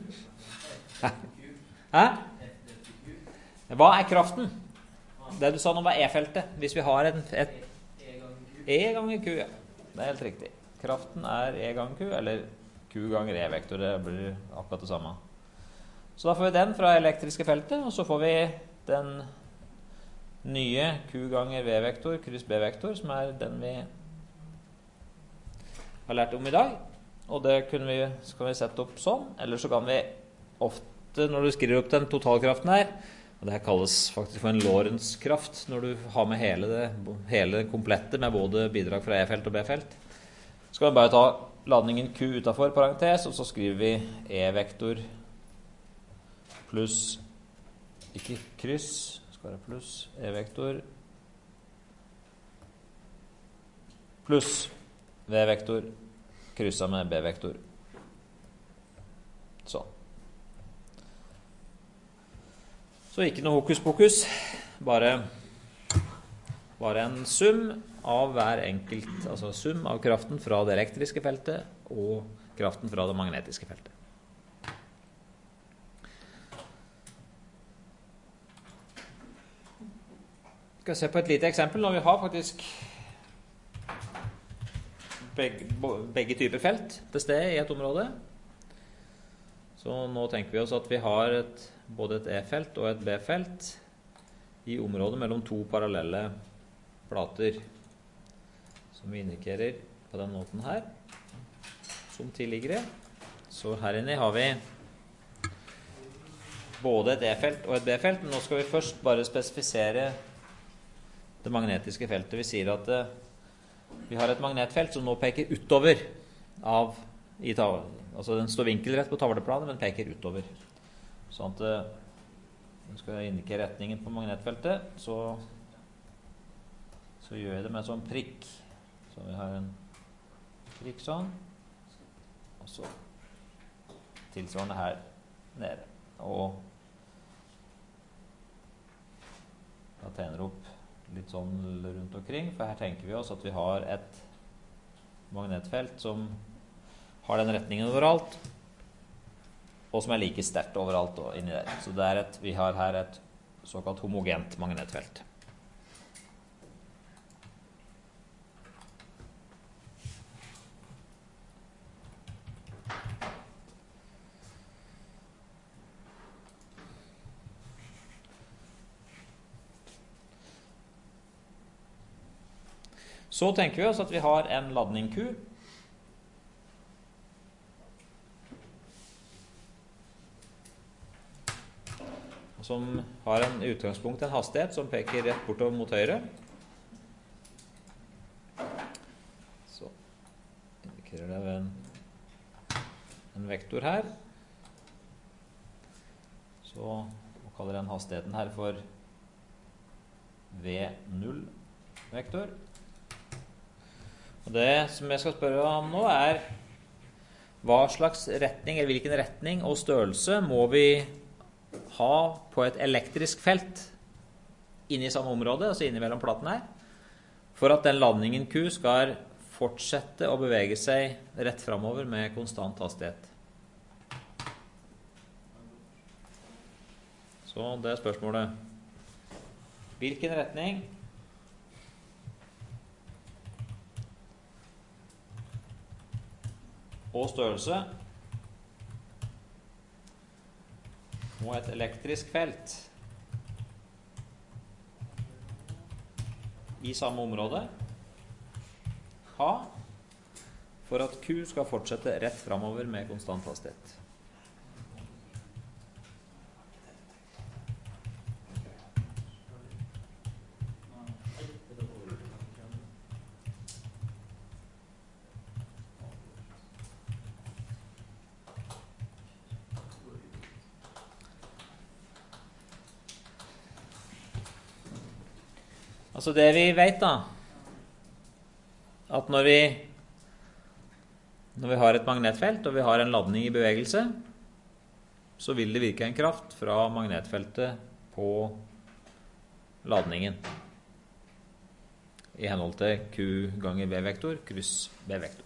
Speaker 3: Hæ? Hva er kraften? Det du sa nå var E-feltet. Hvis vi har en, et E ganger Q, ja. Det er helt riktig. Kraften er E ganger Q, eller Q ganger E-vektor, det blir akkurat det samme. Så da får vi den fra elektriske feltet, og så får vi den nye Q ganger V-vektor, kryss B-vektor, som er den vi har lært om i dag. Og det kunne vi, så kan vi sette opp sånn, eller så kan vi ofte, når du skriver opp den totalkraften her, og det her kalles faktisk for en Lorentz-kraft, når du har med hele det, hele det komplette med både bidrag fra E-felt og B-felt, så kan vi bare ta ladningen Q utenfor parentes, og så skriver vi E-vektor pluss, ikke kryss, skal være pluss, E-vektor pluss V-vektor krysset med B-vektor. Sånn. Så ikke noe hokus pokus, bare, bare en sum av hver enkelt, altså sum av kraften fra det elektriske feltet og kraften fra det magnetiske feltet. Skal se på et lite eksempel når vi har faktisk begge, begge typer felt til stede i et område. Så nå tenker vi oss at vi har et, både et E-felt og et B-felt i området mellom to parallelle plater, som vi indikerer på den måten her, som tidligere. Så her inne har vi både et E-felt og et B-felt, men nå skal vi først bare spesifisere det magnetiske feltet. Vi sier at uh, vi har et magnetfelt som nå peker utover av, i tavlen. Altså den står vinkelrett på tavleplanet, men peker utover. Sånn at uh, nå skal jeg indikere retningen på magnetfeltet, så, så gjør jeg det med en sånn prikk. Så vi har en prikk sånn, og så tilsvarende her nede. Og da tegner opp litt litt sånn rundt omkring, for her tenker vi oss at vi har et magnetfelt som har den retningen overalt, og som er like sterkt overalt og inni der. Så det er et, vi har her et såkalt homogent magnetfelt. Så tenker vi oss at vi har en ladning Q, som har en utgangspunkt, en hastighet som peker rett bortover mot høyre. Så indikerer det ved en, en vektor her. Så kaller den hastigheten her for V null vektor. Og det som jeg skal spørre om nå er hva slags retning, eller hvilken retning og størrelse må vi ha på et elektrisk felt inne i samme område, altså inne mellom platene her, for at den ladningen Q skal fortsette å bevege seg rett fremover med konstant hastighet. Så det er spørsmålet. Hvilken retning og størrelse må et elektrisk felt i samme område ha for at Q skal fortsette rett fremover med konstant hastighet? Altså det vi vet da, at når vi, når vi har et magnetfelt og vi har en ladning i bevegelse, så vil det virke en kraft fra magnetfeltet på ladningen i henhold til Q ganger B-vektor, kryss B-vektor.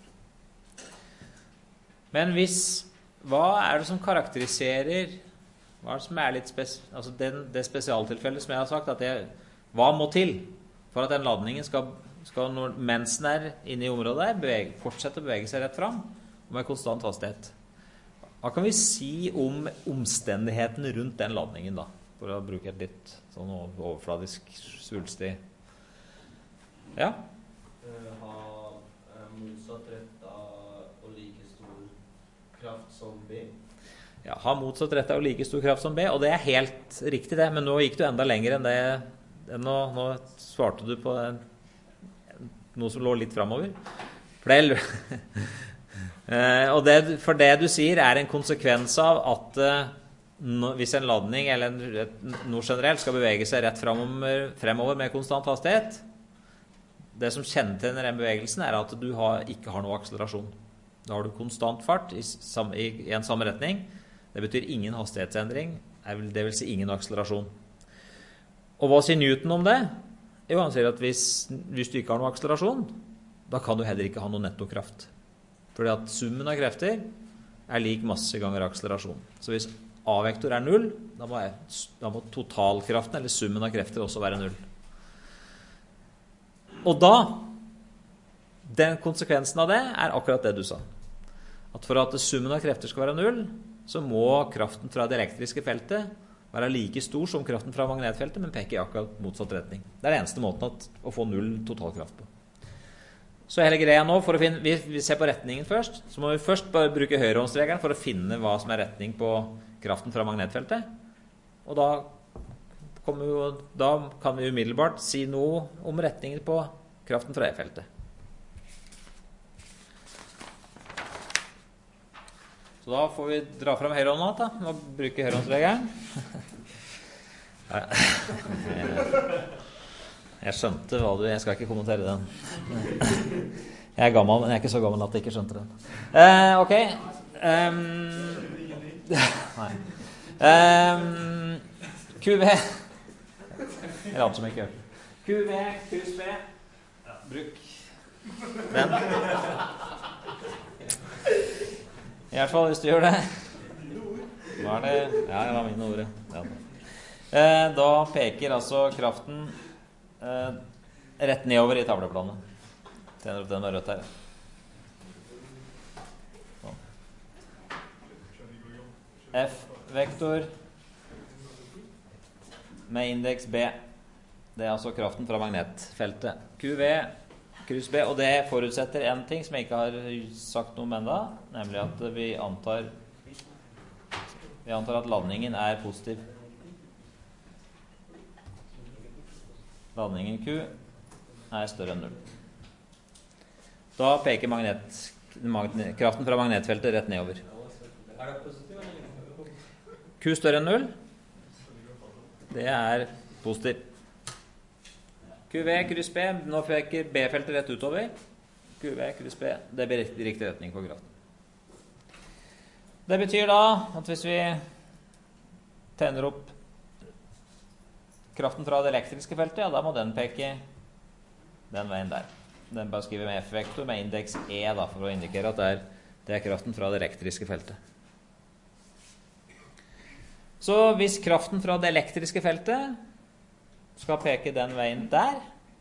Speaker 3: Men hvis, hva er det som karakteriserer, hva er det som er litt spes, altså den, det spesialtilfellet som jeg har sagt, at det, hva må til for at den ladningen skal, skal når, mens den er inne i området her, bevege, fortsette å bevege seg rett frem med konstant hastighet? Hva kan vi si om omstendighetene rundt den ladningen da? For å bruke et litt sånn overfladisk svulstig. Ja?
Speaker 2: Uh, ha uh, motsatt retta og like stor kraft som B.
Speaker 3: Ja, ha motsatt retta og like stor kraft som B, og det er helt riktig det, men nå gikk du enda lenger enn det. Nå, nå svarte du på en, noe som lå litt fremover. For det, og det, for det du sier er en konsekvens av at no, hvis en ladning eller en, noe generelt skal bevege seg rett fremover, fremover med konstant hastighet, det som kjennetegner den bevegelsen er at du har, ikke har noe akselerasjon. Da har du konstant fart i, sam, i, i en samme retning. Det betyr ingen hastighetsendring, det vil si ingen akselerasjon. Og hva sier Newton om det? Jo, han sier at hvis, hvis du ikke har noe akselerasjon, da kan du heller ikke ha noe nettokraft. Fordi at summen av krefter er lik masse ganger akselerasjon. Så hvis A-vektor er null, da må, jeg, da må totalkraften, eller summen av krefter, også være null. Og da, den konsekvensen av det er akkurat det du sa. At for at summen av krefter skal være null, så må kraften fra det elektriske feltet være like stor som kraften fra magnetfeltet, men peker i akkurat motsatt retning. Det er det eneste måten at, å få null totalkraft på. Så hele greia nå, for å finne, vi, vi ser på retningen først, så må vi først bare bruke høyrehåndsregelen for å finne hva som er retning på kraften fra magnetfeltet. Og da, kommer jo, da kan vi umiddelbart si noe om retningen på kraften fra E-feltet. Så da får vi dra frem høyrehånda da, og bruke høyrehåndsregelen. Jeg skjønte hva du... Jeg skal ikke kommentere den. Jeg er gammel, men jeg er ikke så gammel at jeg ikke skjønte den. Eh, ok. Um, nei. Um, Q V. Jeg later som jeg ikke hørte. Q V, kryss B. Ja, bruk den. I hvert fall hvis du gjør det. Var det? Ja, det var mine ord. Ja. Eh, da peker altså kraften eh, rett nedover i tavleplanet. Tenner opp den med rødt her. Sånn. F-vektor med indeks B. Det er altså kraften fra magnetfeltet. Q V, kryss B, og det forutsetter en ting som jeg ikke har sagt noe om enda, nemlig at vi antar vi antar at ladningen er positiv. Ladningen Q er større enn null. Da peker magnet, magnet, kraften fra magnetfeltet rett nedover.
Speaker 2: Er det positivt eller negativt?
Speaker 3: Q større enn null, det er positiv. Q V, kryss B, nå peker B-feltet rett utover. Q V, kryss B, det blir riktig retning på kraften. Det betyr da at hvis vi tenner opp kraften fra det elektriske feltet, ja, da må den peke den veien der. Den bare skriver med F-vektor med indeks E da, for å indikere at det er, det er kraften fra det elektriske feltet. Så hvis kraften fra det elektriske feltet skal peke den veien der,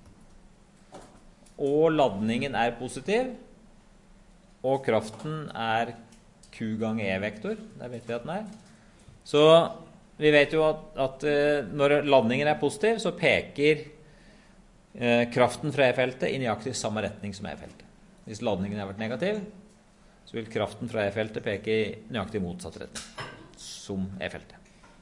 Speaker 3: og ladningen er positiv, og kraften er Q ganger E-vektor, der vet vi at den er. Så vi vet jo at, at når ladningen er positiv, så peker eh, kraften fra E-feltet i nøyaktig samme retning som E-feltet. Hvis ladningen har vært negativ, så vil kraften fra E-feltet peke i nøyaktig motsatt retning som E-feltet.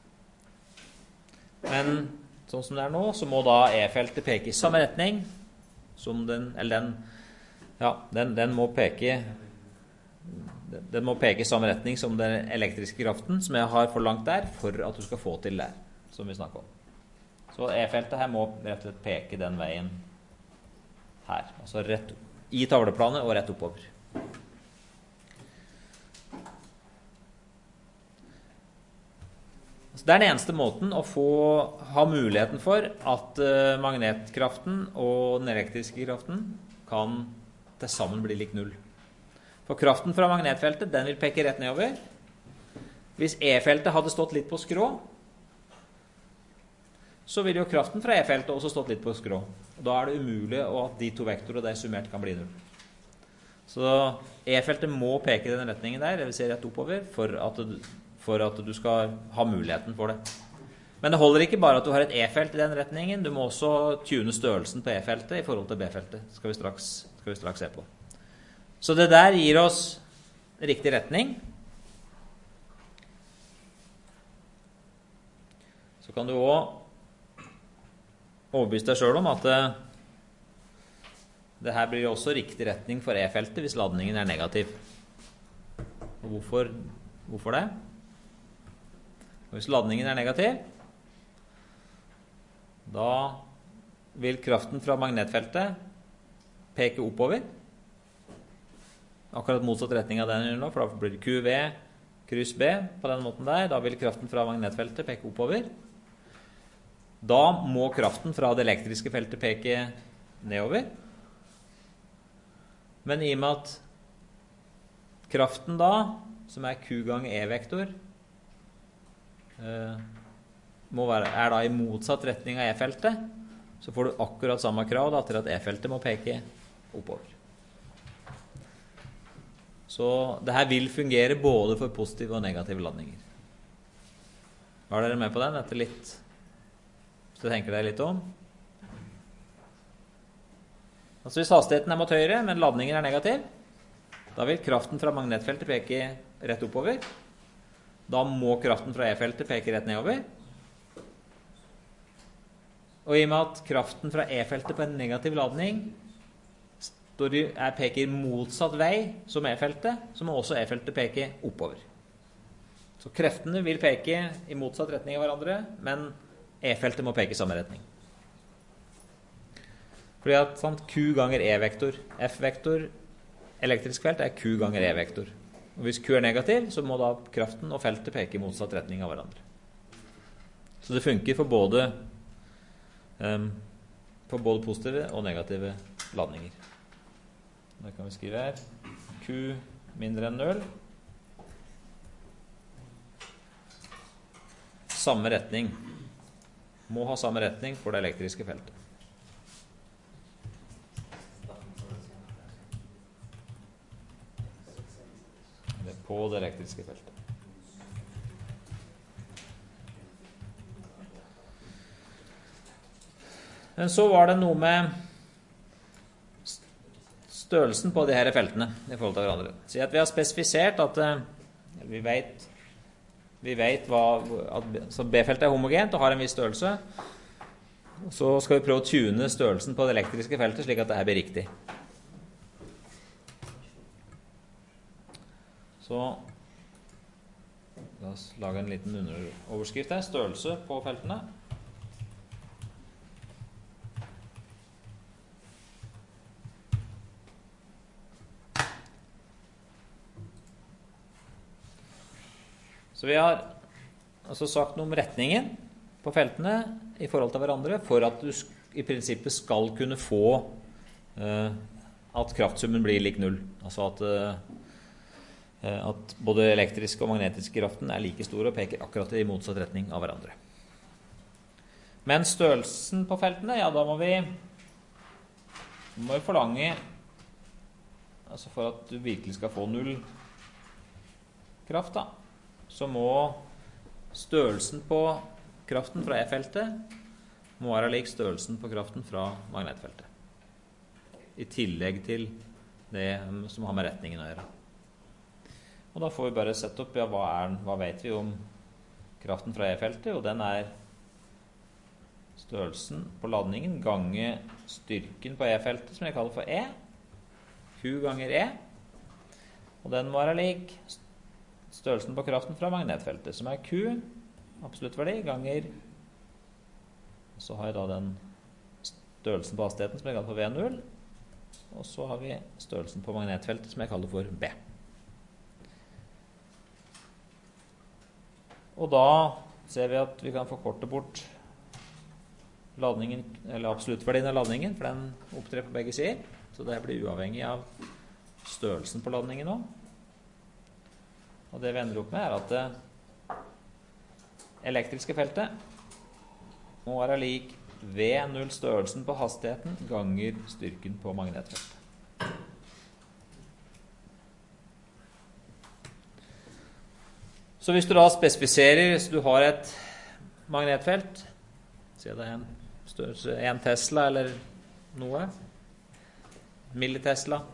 Speaker 3: Men sånn som det er nå, så må da E-feltet peke i samme retning som den, eller den, ja, den, den må peke den må peke i samme retning som den elektriske kraften som jeg har forlangt der, for at du skal få til der, som vi snakker om. Så E-feltet her må rett og slett peke den veien her, altså rett i tavleplanet og rett oppover. Det er den eneste måten å få, ha muligheten for at uh, magnetkraften og den elektriske kraften kan til sammen bli lik null. For kraften fra magnetfeltet, den vil peke rett nedover. Hvis E-feltet hadde stått litt på skrå, så vil jo kraften fra E-feltet også stått litt på skrå. Da er det umulig at de to vektorene der summert kan bli null. Så E-feltet må peke i den retningen der, det vil si rett oppover, for at du for at du skal ha muligheten for det. Men det holder ikke bare at du har et E-felt i den retningen, du må også tune størrelsen på E-feltet i forhold til B-feltet. Det skal vi straks, skal vi straks se på. Så det der gir oss riktig retning. Så kan du også overbevise deg selv om at det, det her blir også riktig retning for E-feltet hvis ladningen er negativ. Og hvorfor, hvorfor det? Hvis ladningen er negativ, da vil kraften fra magnetfeltet peke oppover. Akkurat motsatt retning av den nå, for da blir det Q V, kryss B på den måten der. Da vil kraften fra magnetfeltet peke oppover. Da må kraften fra det elektriske feltet peke nedover. Men i og med at kraften da, som er Q ganger E-vektor, må være, er da i motsatt retning av E-feltet, så får du akkurat samme krav da, til at E-feltet må peke oppover. Så det her vil fungere både for positive og negative ladninger. Var dere med på den? Dette litt, så tenker dere litt om. Altså hvis hastigheten er mot høyre, men ladningen er negativ, da vil kraften fra magnetfeltet peke rett oppover. Da må kraften fra E-feltet peke rett nedover. Og i og med at kraften fra E-feltet på en negativ ladning er peker motsatt vei som E-feltet, så må også E-feltet peke oppover. Så kreftene vil peke i motsatt retning av hverandre, men E-feltet må peke i samme retning. Fordi at sant, Q ganger E-vektor, F-vektor, elektrisk felt er Q ganger E-vektor. Og hvis Q er negativ, så må da kraften og feltet peke i motsatt retning av hverandre. Så det funker for både um, for både positive og negative ladninger. Da kan vi skrive her Q mindre enn null. Samme retning. Må ha samme retning for det elektriske feltet. Det er på det elektriske feltet. Men så var det noe med størrelsen på de her feltene i forhold til hverandre. Så at vi har spesifisert at vi vet, vi vet hva, at B-feltet er homogent og har en viss størrelse. Så skal vi prøve å tune størrelsen på det elektriske feltet slik at det her blir riktig. Så la oss lage en liten underoverskrift her. Størrelse på feltene. Så vi har altså sagt noe om retningen på feltene i forhold til hverandre for at du i prinsippet skal kunne få uh, at kraftsummen blir lik null. Altså at, uh, at både elektrisk og magnetisk kraften er like store og peker akkurat i motsatt retning av hverandre. Men størrelsen på feltene, ja da må vi, må vi forlange altså for at du virkelig skal få null kraft da. Så må størrelsen på kraften fra E-feltet må være lik størrelsen på kraften fra magnetfeltet. I tillegg til det som har med retningen å gjøre. Og da får vi bare sette opp, ja, hva, er, hva vet vi om kraften fra E-feltet? Og den er størrelsen på ladningen gange styrken på E-feltet, som jeg kaller for E. Q ganger E. Og den må være lik størrelsen på kraften fra magnetfeltet, som er Q, absolutt verdi, ganger, så har jeg da den størrelsen på hastigheten, som jeg kaller for V null, og så har vi størrelsen på magnetfeltet, som jeg kaller for B. Og da ser vi at vi kan forkorte bort ladningen, eller absolutt verdien av ladningen, for den opptrer på begge sider, så det blir uavhengig av størrelsen på ladningen nå. Og det vi ender opp med er at det elektriske feltet må være lik V null størrelsen på hastigheten ganger styrken på magnetfeltet. Så hvis du da spesifiserer, hvis du har et magnetfelt, si det er en størrelse, en Tesla eller noe, millitesla,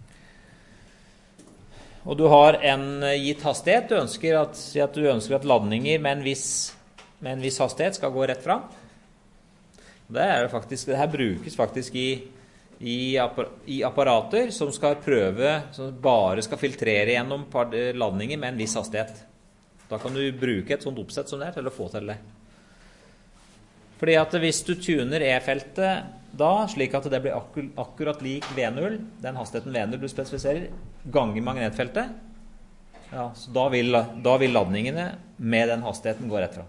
Speaker 3: og du har en gitt hastighet, du ønsker at, si at du ønsker at ladninger med en viss, med en viss hastighet skal gå rett fram. Det, er det, faktisk, det her brukes faktisk i, i, i apparater som skal prøve, som bare skal filtrere gjennom ladninger med en viss hastighet. Da kan du bruke et sånt oppsett som det til å få til det. Fordi at hvis du tuner E-feltet da, slik at det blir akkur akkurat lik V null, den hastigheten V null du spesifiserer, ganger magnetfeltet, ja, så da vil, da vil ladningene med den hastigheten gå rett fra.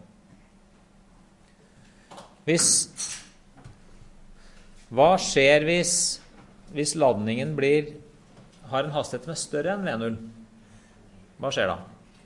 Speaker 3: Hvis, hva skjer hvis, hvis ladningen blir, har en hastighet som er større enn V null? Hva skjer da?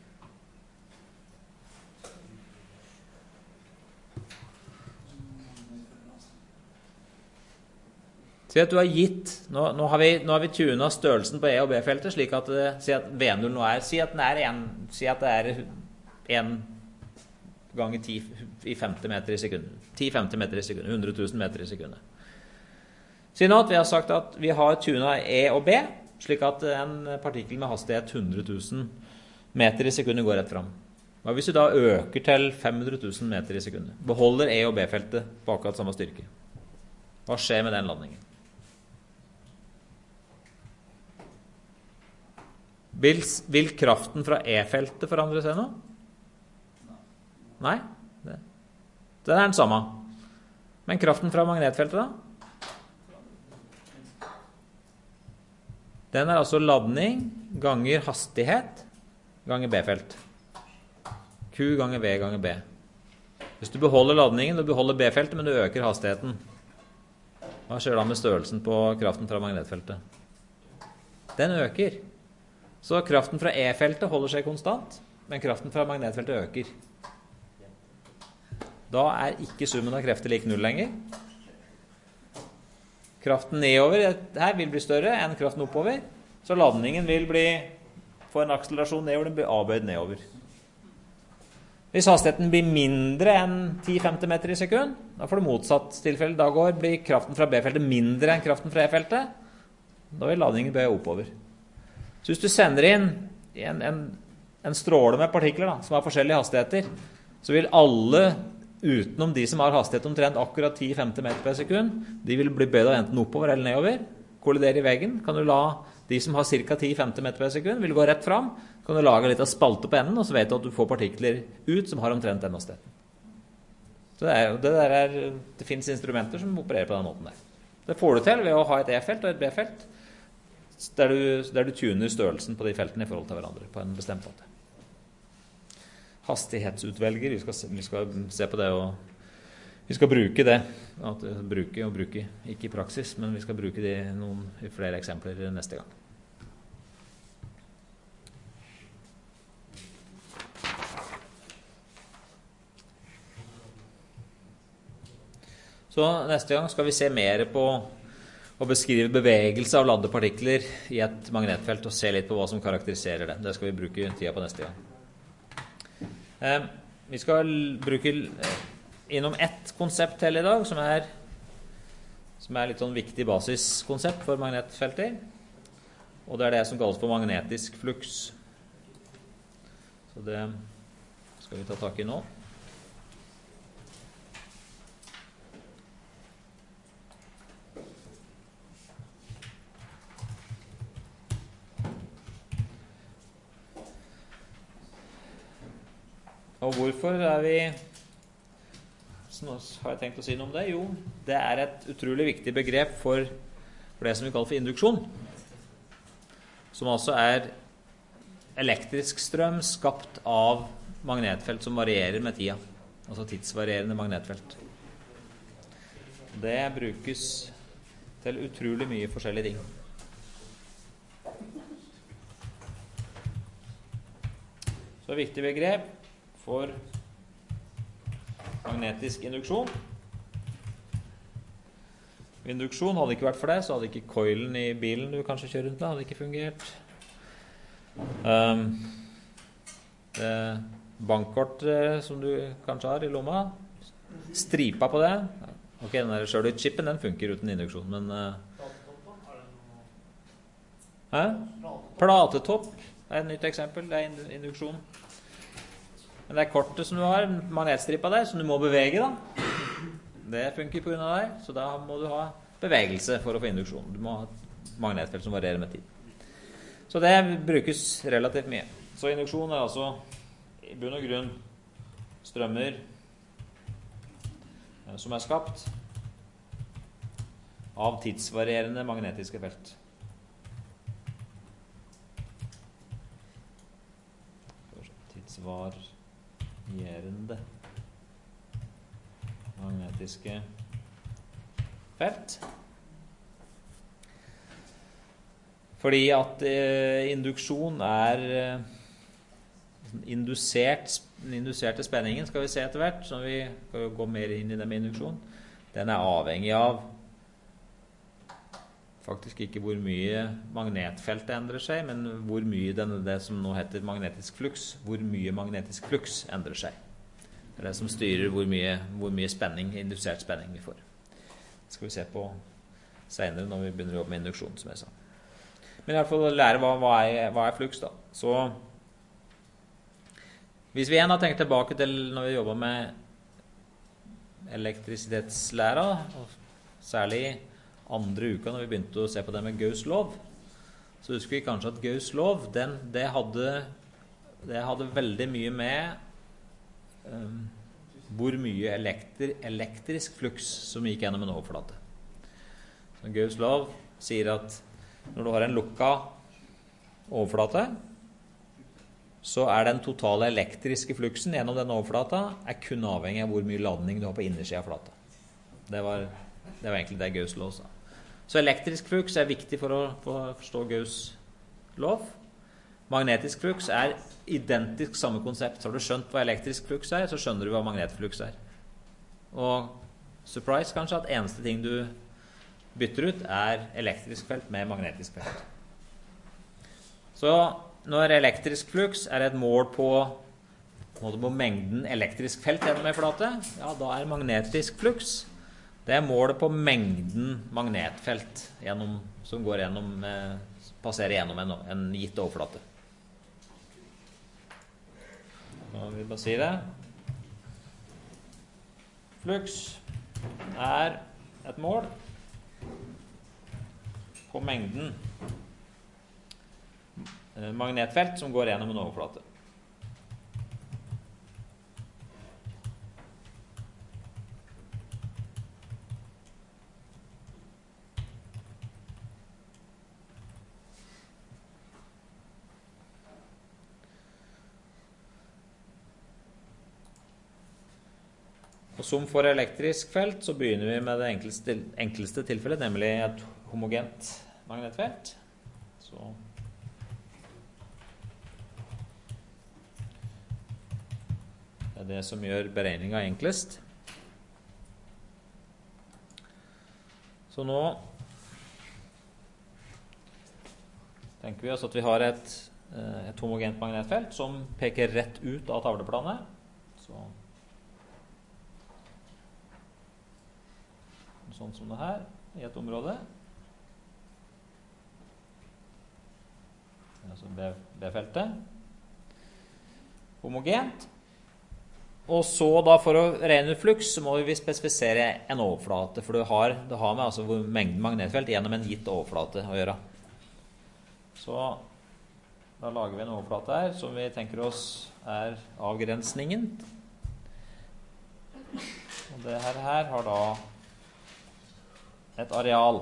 Speaker 3: Si at du har gitt, nå, nå har vi, nå har vi tunet størrelsen på E- og B-feltet, slik at, det, si at V null nå er, si at, den er en, si at det er en ganger ti i femti meter i sekundet, ti femti meter i sekundet, hundre tusen meter i sekundet. Si nå at vi har sagt at vi har tunet E og B, slik at en partikkel med hastighet hundre tusen meter i sekundet går rett fram. Hva hvis vi da øker til fem hundre tusen meter i sekundet? Beholder E- og B-feltet på akkurat samme styrke? Hva skjer med den landingen? Vil, vil kraften fra E-feltet forandre seg nå? Nei, det, den er den samme. Men kraften fra magnetfeltet da? Den er altså ladning ganger hastighet ganger B-felt. Q ganger V ganger B. Hvis du beholder ladningen, du beholder B-feltet, men du øker hastigheten. Hva skjer da med størrelsen på kraften fra magnetfeltet? Den øker. Så kraften fra E-feltet holder seg konstant, men kraften fra magnetfeltet øker. Da er ikke summen av krefter lik null lenger. Kraften nedover her vil bli større enn kraften oppover, så ladningen vil bli, få en akselerasjon nedover, den blir avbøyd nedover. Hvis hastigheten blir mindre enn ti til femti meter i sekund, da får du motsatt tilfelle. Da går, blir kraften fra B-feltet mindre enn kraften fra E-feltet. Da vil ladningen bøye oppover. Så hvis du sender inn en, en, en stråle med partikler da, som har forskjellige hastigheter, så vil alle, utenom de som har hastighet omtrent akkurat ti til femti meter per sekund, de vil bli bøyd enten oppover eller nedover, kollidere i veggen. Kan du la de som har ca. ti til femti meter per sekund, vil gå rett fram, kan du lage litt av spalte på enden, og så vet du at du får partikler ut som har omtrent den hastigheten. Så det, er, det, der er, det finnes instrumenter som opererer på den måten der. Det får du til ved å ha et E-felt og et B-felt, der du, der du tuner størrelsen på de feltene i forhold til hverandre på en bestemt måte. Hastighetsutvelger, vi skal, vi skal se på det, og vi skal bruke det, at, bruke og bruke, ikke i praksis, men vi skal bruke det noen flere eksempler neste gang. Så neste gang skal vi se mer på å beskrive bevegelse av ladde partikler i et magnetfelt, og se litt på hva som karakteriserer det. Det skal vi bruke tida på neste gang. Eh, vi skal bruke innom ett konsept til i dag, som er, som er litt sånn viktig basiskonsept for magnetfelter, og det er det som kalles for magnetisk fluks. Så det skal vi ta tak i nå. Og hvorfor er vi, så har jeg tenkt å si noe om det? Jo, det er et utrolig viktig begrep for, for det som vi kaller for induksjon, som altså er elektrisk strøm skapt av magnetfelt som varierer med tida, altså tidsvarierende magnetfelt. Det brukes til utrolig mye forskjellige ting. Så et viktig begrep for magnetisk induksjon. Induksjon hadde ikke vært for det, så hadde ikke coilen i bilen du kanskje kjører rundt med, hadde ikke fungert. Um, det bankkort som du kanskje har i lomma, stripa på det. Ok, den der Shirley-chipen, den funker uten induksjon, men uh, hæ? Platetopp er et nytt eksempel, det er induksjon. Men det er kortet som du har, magnetstripa der, som du må bevege da. Det funker på grunn av deg, så da må du ha bevegelse for å få induksjon. Du må ha et magnetfelt som varierer med tid. Så det brukes relativt mye. Så induksjon er altså i bunn og grunn strømmer som er skapt av tidsvarierende magnetiske felt. Tidsvar varierende magnetiske felt. Fordi at eh, induksjon er eh, indusert, den induserte spenningen, skal vi se etter hvert, så vi skal gå mer inn i det med induksjon. Den er avhengig av faktisk ikke hvor mye magnetfeltet endrer seg, men hvor mye den, det som nå heter magnetisk fluks, hvor mye magnetisk fluks endrer seg. Det er det som styrer hvor mye, hvor mye spenning, indusert spenning vi får. Det skal vi se på senere når vi begynner å jobbe med induksjon, som jeg sa. Men i hvert fall lære hva, hva, er, hva er fluks da. Så hvis vi igjen har tenkt tilbake til når vi jobbet med elektrisitetslæra, og særlig andre uka når vi begynte å se på det med Gauss lov, så husker vi kanskje at Gauss lov, den, det, hadde, det hadde veldig mye med um, hvor mye elektri, elektrisk fluks som gikk gjennom en overflate. Så Gauss lov sier at når du har en lukka overflate, så er den totale elektriske fluksen gjennom den overflata er kun avhengig av hvor mye ladning du har på innersiden av flata. Det var Det var egentlig det Gauss lov sa. Så elektrisk fluks er viktig for å, for å forstå Gauss lov. Magnetisk fluks er identisk samme konsept. Så har du skjønt hva elektrisk fluks er, så skjønner du hva magnetfluks er. Og surprise kanskje at eneste ting du bytter ut er elektrisk felt med magnetisk felt. Så når elektrisk fluks er et mål på, på mengden elektrisk felt gjennom en flate, ja, da er magnetisk fluks det er målet på mengden magnetfelt gjennom, som går gjennom, eh, passerer gjennom en, en gitt overflate. Nå vil vi bare si det. Fluks er et mål på mengden magnetfelt som går gjennom en overflate. Og som for elektrisk felt så begynner vi med det enkleste, enkleste tilfellet, nemlig et homogent magnetfelt. Så det er det som gjør beregningen enklest. Så nå tenker vi oss at vi har et, et homogent magnetfelt som peker rett ut av tavleplanet. Så sånn som det her, i et område. Altså B-feltet. Homogent. Og så da, for å regne ut fluks, så må vi spesifisere en overflate, for det har, det har med altså mengden magnetfelt gjennom en gitt overflate å gjøre. Så da lager vi en overflate her, som vi tenker oss er avgrensningen. Og det her, her har da et areal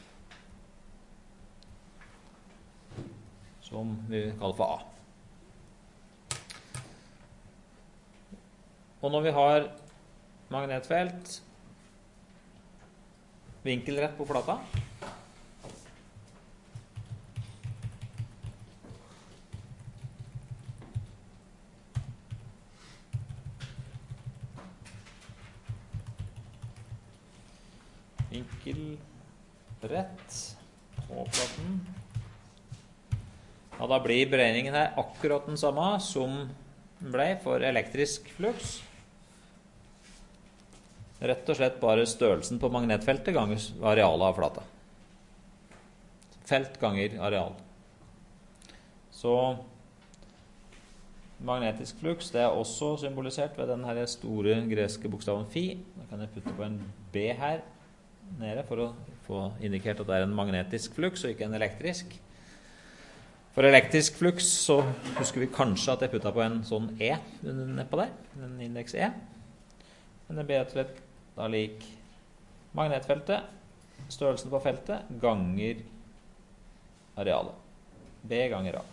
Speaker 3: som vi kaller for A. Og når vi har magnetfelt vinkelrett på flata, vinkelrett på flaten. Ja, da blir beregningen her akkurat den samme som den ble for elektrisk fluks. Rett og slett bare størrelsen på magnetfeltet ganger arealet av flata. Felt ganger areal. Så magnetisk fluks, det er også symbolisert ved den her store greske bokstaven phi. Da kan jeg putte på en B her nede for å få indikert at det er en magnetisk fluks og ikke en elektrisk. For elektrisk fluks så husker vi kanskje at jeg puttet på en sånn E nedpå der, en indeks E. Men det blir rett og slett da lik magnetfeltet, størrelsen på feltet, ganger arealet. B ganger A.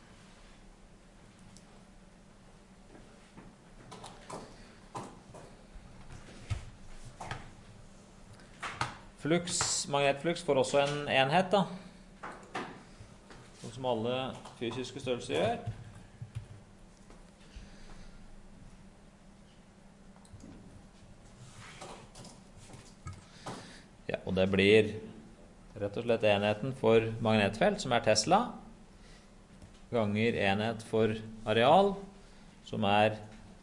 Speaker 3: Flux, magnetflux får også en enhet da, som alle fysiske størrelser gjør. Ja, og det blir rett og slett enheten for magnetfelt, som er Tesla, ganger enhet for areal, som er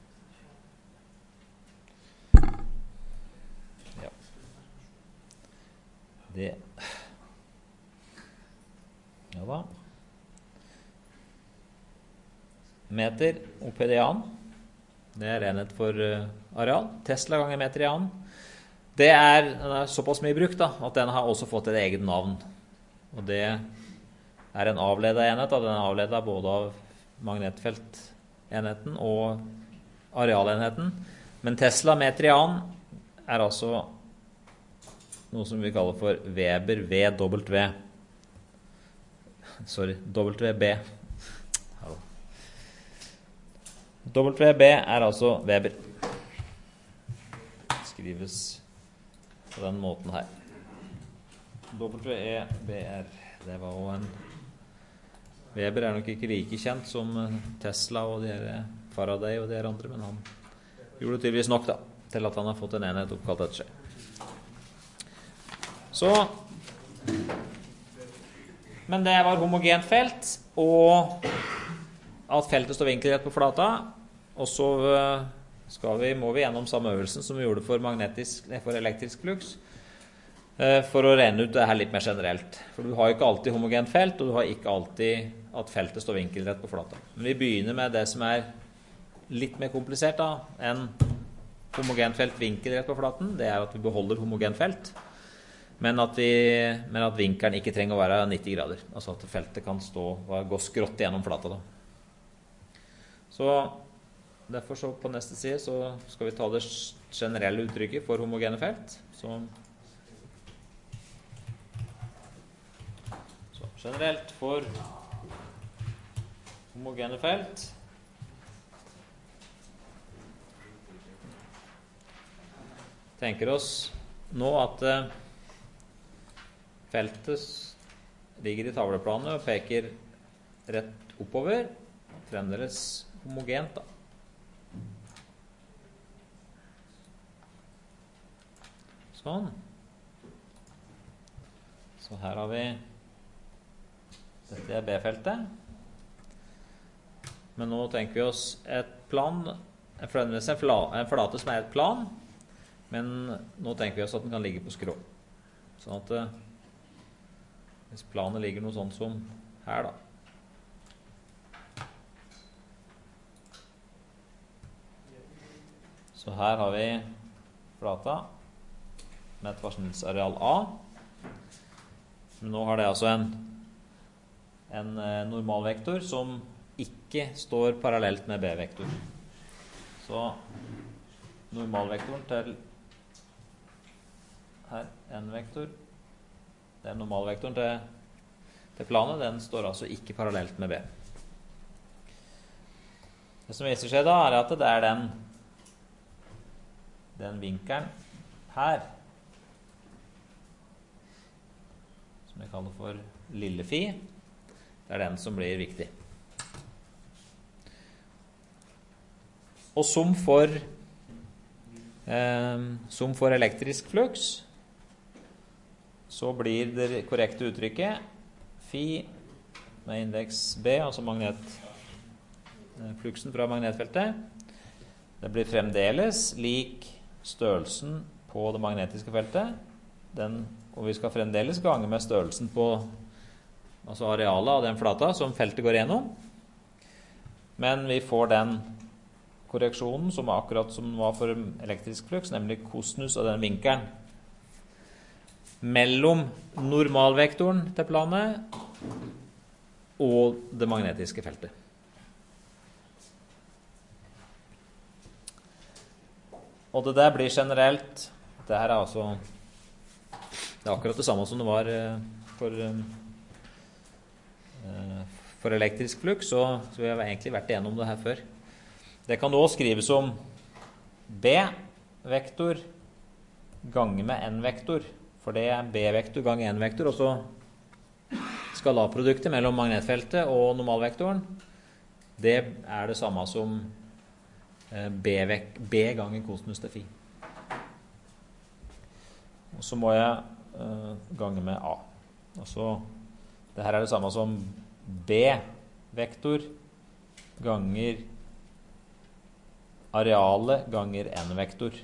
Speaker 3: ja, det ja da meter opedian, det er enhet for uh, areal. Tesla ganger meter i an. Det er, den er såpass mye brukt da, at den har også fått et eget navn. Og det er en avledet enhet. Da. Den er avledet både av magnetfeltenheten og arealenheten. Men Tesla meter i an er altså noe som vi kaller for Weber V W. Sorry, W B. W B er altså Weber. Skrives på den måten her. W E B R, det var jo en Weber er nok ikke like kjent som Tesla og de her Faraday og de her andre, men han gjorde det tydeligvis nok da, til at han har fått en enhet oppkalt etter seg. Så, men det var homogent felt, og at feltet står vinkelrett på flata, og så skal vi, må vi gjennom samme øvelsen som vi gjorde for, magnetisk, for elektrisk flux, for å regne ut det her litt mer generelt. For du har ikke alltid homogent felt, og du har ikke alltid at feltet står vinkelrett på flata. Men vi begynner med det som er litt mer komplisert da, enn homogent felt vinkelrett på flaten. Det er at vi beholder homogent felt, men at, vi, men at vinkelen ikke trenger å være nitti grader. Altså at feltet kan stå, gå skrått gjennom flata da. Så derfor så på neste side så skal vi ta det generelle uttrykket for homogene felt. Så, så generelt for homogene felt tenker oss nå at eh, feltet ligger i tavleplanet og peker rett oppover, fremdeles homogent da. Sånn. Så her har vi, dette er B-feltet. Men nå tenker vi oss et plan, en flate som er et plan, men nå tenker vi oss at den kan ligge på skrå. Sånn at hvis planet ligger noe sånt som her da. Så her har vi flata med et varsningsareal A. Men nå har det altså en, en normalvektor som ikke står parallelt med B-vektor. Så normalvektoren til her, N-vektor, det er normalvektoren til, til planet, den står altså ikke parallelt med B. Det som viser seg da er at det er den den vinkelen her som jeg kaller for lille phi, det er den som blir viktig. Og som for eh, som for elektrisk flux så blir det korrekte uttrykket phi med indeks B, altså magnet, fluksen fra magnetfeltet. Det blir fremdeles lik størrelsen på det magnetiske feltet, den, og vi skal fremdeles gange med størrelsen på altså arealet av den flata som feltet går gjennom. Men vi får den korreksjonen som er akkurat som den var for elektrisk flux, nemlig kosinus av den vinkelen mellom normalvektoren til planet og det magnetiske feltet. Og det der blir generelt, det her er altså, det er akkurat det samme som det var for, for elektrisk flux, så, så vi har egentlig vært igjennom det her før. Det kan også skrives som B-vektor ganger med N-vektor, for det er B-vektor ganger N-vektor, og så skalarproduktet mellom magnetfeltet og normalvektoren, det er det samme som B, B ganger kosinus til phi. Og så må jeg uh, gange med A. Og så, det her er det samme som B-vektor ganger arealet ganger N-vektor.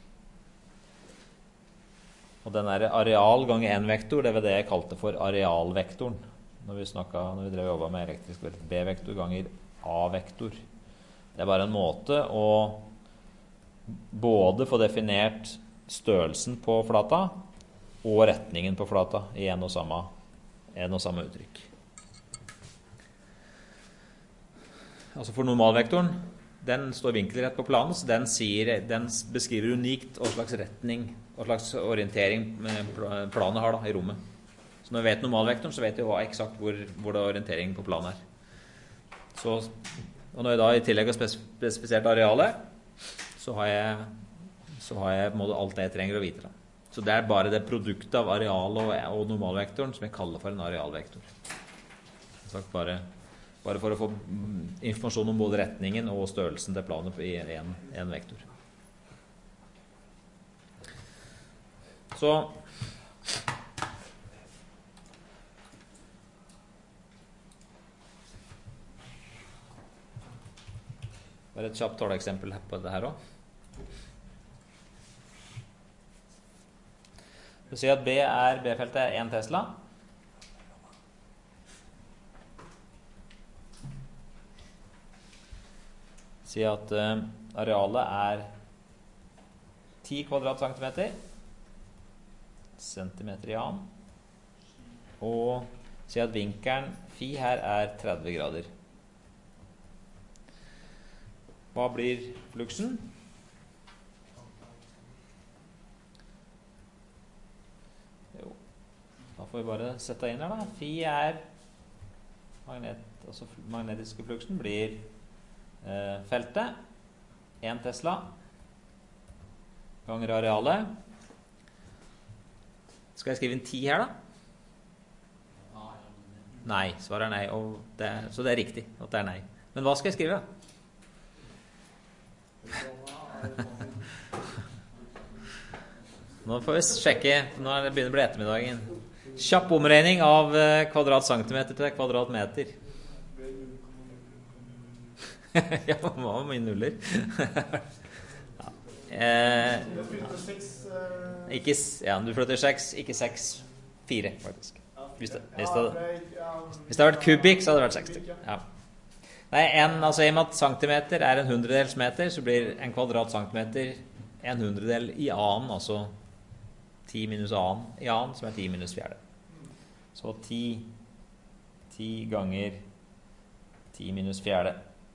Speaker 3: Og den er areal ganger N-vektor, det var det jeg kalte for arealvektoren når vi snakket, når vi drev og jobbet med elektrisk vekt. B-vektor ganger A-vektor. Det er bare en måte å både få definert størrelsen på flata og retningen på flata i en og samme, en og samme uttrykk. Altså for normalvektoren, den står vinkelrett på planen, så den, sier, den beskriver unikt hva slags retning, hva slags orientering planet har da, i rommet. Så når vi vet normalvektoren, så vet vi hva eksakt hvor, hvor det orienteringen på planet er. Så, og når jeg da i tillegg har spesifisert arealet, så har jeg, så har jeg på en måte alt det jeg trenger å vite da. Så det er bare det produktet av areal og, og normalvektoren som jeg kaller for en arealvektor. Sagt bare, bare for å få informasjon om både retningen og størrelsen til planet i en, en vektor. Så bare et kjapt tåleeksempel på det her også. Vi sier at B er B-feltet er en Tesla. Si at uh, arealet er ti kvadratcentimeter, centimeter i annen, og si at vinkelen phi her er tretti grader. Hva blir fluksen? Jo, da får vi bare sette inn her da. Phi er magnet, altså magnetiske fluksen blir eh, feltet, en Tesla, ganger arealet. Skal jeg skrive inn ti her da? Nei, svaret er nei, og det er, så det er riktig at det er nei. Men hva skal jeg skrive? Nå får vi sjekke. Nå er det begynner å bli ettermiddagen. Kjapp omregning av kvadratcentimeter til kvadratmeter. Ja, det var mye nuller. Ja. Eh, ikke, ja, du flytter seks, ikke seks, fire faktisk. Hvis det, hvis det, hvis det hadde vært kubikk, så hadde det vært seksti. Ja. Nei, en, altså i og med at centimeter er en hundredels meter, så blir en kvadratcentimeter en hundredel i annen, altså ti minus annen i annen, som er ti minus fjerde. Så ti, ti ganger ti minus fjerde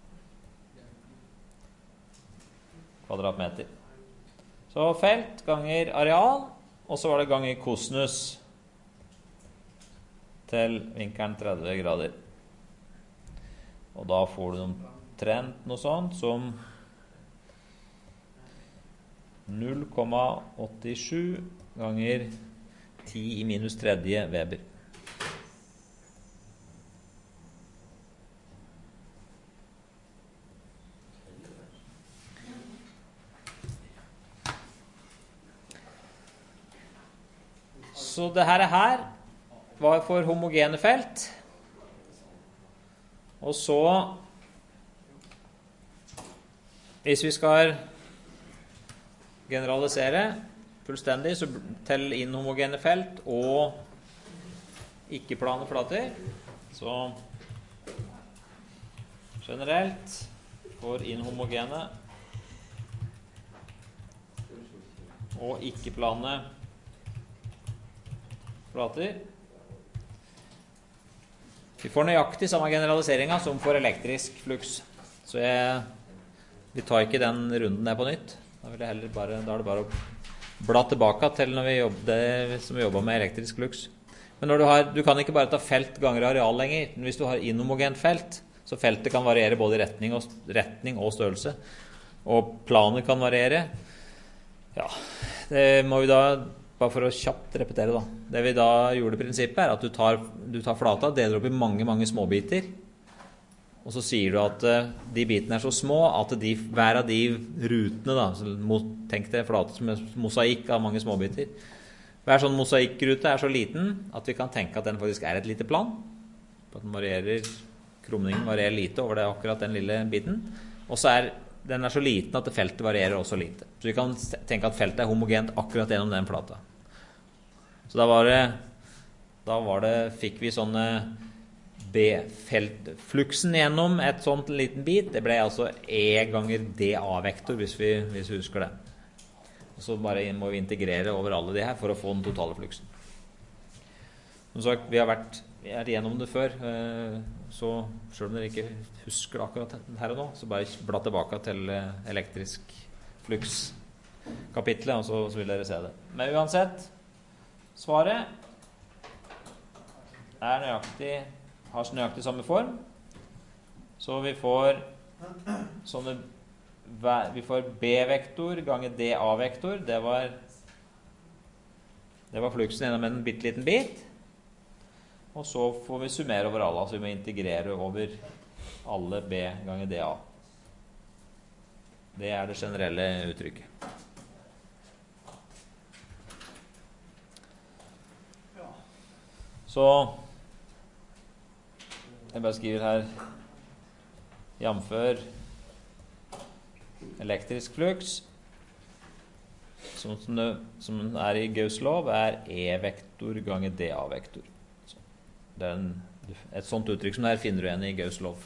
Speaker 3: kvadratmeter. Så felt ganger areal, og så var det ganger kosinus til vinkelen tretti grader. Og da får du omtrent noe sånt som null komma åttisju ganger ti i minus tredje Weber. Så det her, her var for homogene felt. Og så, hvis vi skal generalisere fullstendig, så til inhomogene felt og ikke-plane flater, så generelt for inhomogene og ikke-plane flater. Vi får nøyaktig samme generaliseringen som for elektrisk fluks. Så jeg, vi tar ikke den runden der på nytt. Da, vil jeg heller bare, da er det bare å bla tilbake til når vi jobber, som vi jobber med elektrisk fluks. Men når du, har, du kan ikke bare ta felt ganger areal lenger. Men hvis du har inhomogent felt, så feltet kan variere både retning og, retning og størrelse. Og planet kan variere. Ja, det må vi da... Bare for å kjapt repetere da. Det vi da gjorde i prinsippet er at du tar, du tar flata, deler opp i mange, mange småbiter. Og så sier du at uh, de bitene er så små at de, hver av de rutene da, tenk deg flata som en mosaikk av mange småbiter. Hver sånn mosaikkrute er så liten at vi kan tenke at den faktisk er et lite plan. At den varierer, krumningen varierer lite over det akkurat den lille biten. Og så er den er så liten at feltet varierer også lite. Så vi kan tenke at feltet er homogent akkurat gjennom den flata. Så da var det, da var det, fikk vi sånne B-feltfluksen gjennom et sånt liten bit. Det ble altså E ganger D-A-vektor, hvis vi, hvis vi husker det. Og så bare må vi integrere over alle de her for å få den totale fluksen. Som sagt, vi har vært vi er gjennom det før, så selv om dere ikke husker det akkurat her og nå, så bare bla tilbake til elektrisk fluks-kapitlet, og så, så vil dere se det. Men uansett, svaret er nøyaktig, har nøyaktig samme form, så vi får sånne, vi får B-vektor ganger D A-vektor, det var Det var fluksen gjennom en bitteliten bit. Og så får vi summere over alle, altså vi må integrere over alle B ganger dA. Det er det generelle uttrykket. Så jeg bare skriver her jamfør elektrisk fluks som, som er i Gauss' lov er E-vektor ganger dA-vektor. Det er en, et sånt uttrykk som det her finner du igjen i Gauss' lov.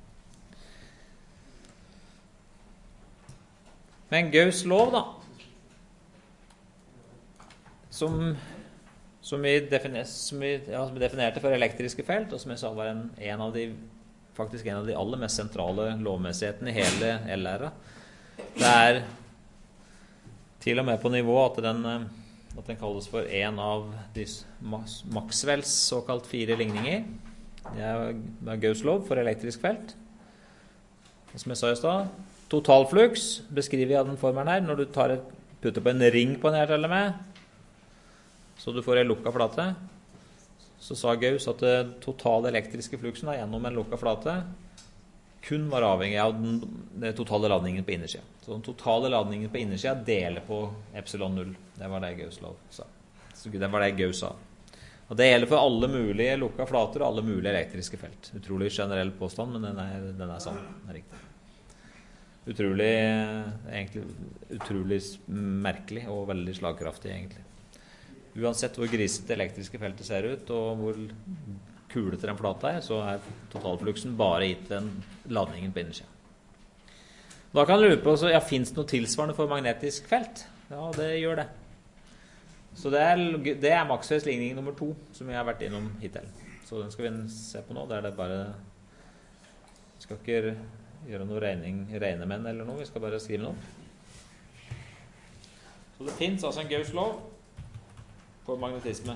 Speaker 3: Men Gauss' lov da, som, som, vi definer, som, vi, ja, som vi definerte for elektriske felt, og som jeg sa var en, en av de, faktisk en av de aller mest sentrale lovmessighetene i hele L-læra. Det er til og med på nivå at den, at den kalles for en av Maxwells såkalt fire ligninger. Det er Gauss' lov for elektrisk felt. Og som jeg sa i sted, totalflux beskriver jeg den formelen her. Når du tar et, putter på en ring på en hjerteelement, så du får en lukket flate, så sa Gauss at det totale elektriske fluksen gjennom en lukket flate kun var avhengig av den, den totale ladningen på innersiden. Så den totale ladningen på innersiden deler på epsilon null. Det var det Gauss' lov sa. Så det var det Gauss sa. Og det gjelder for alle mulige lukket flater og alle mulige elektriske felt. Utrolig generell påstand, men den er, den er sann. Den er riktig. Utrolig, egentlig, utrolig merkelig og veldig slagkraftig egentlig. Uansett hvor grisete elektriske feltet ser ut og hvor kulete den flata er, så er totalfluksen bare gitt den ladningen på innersiden. Da kan du lure på, så, ja, finnes det noe tilsvarende for magnetisk felt? Ja, det gjør det. Så det er, det er Maxwells ligning nummer to som vi har vært innom hittil. Så den skal vi se på nå. Det er det bare, vi skal ikke gjøre noe regning, regnemenn eller noe, vi skal bare skrive noe. Så det finnes altså en Gauss' lov for magnetisme.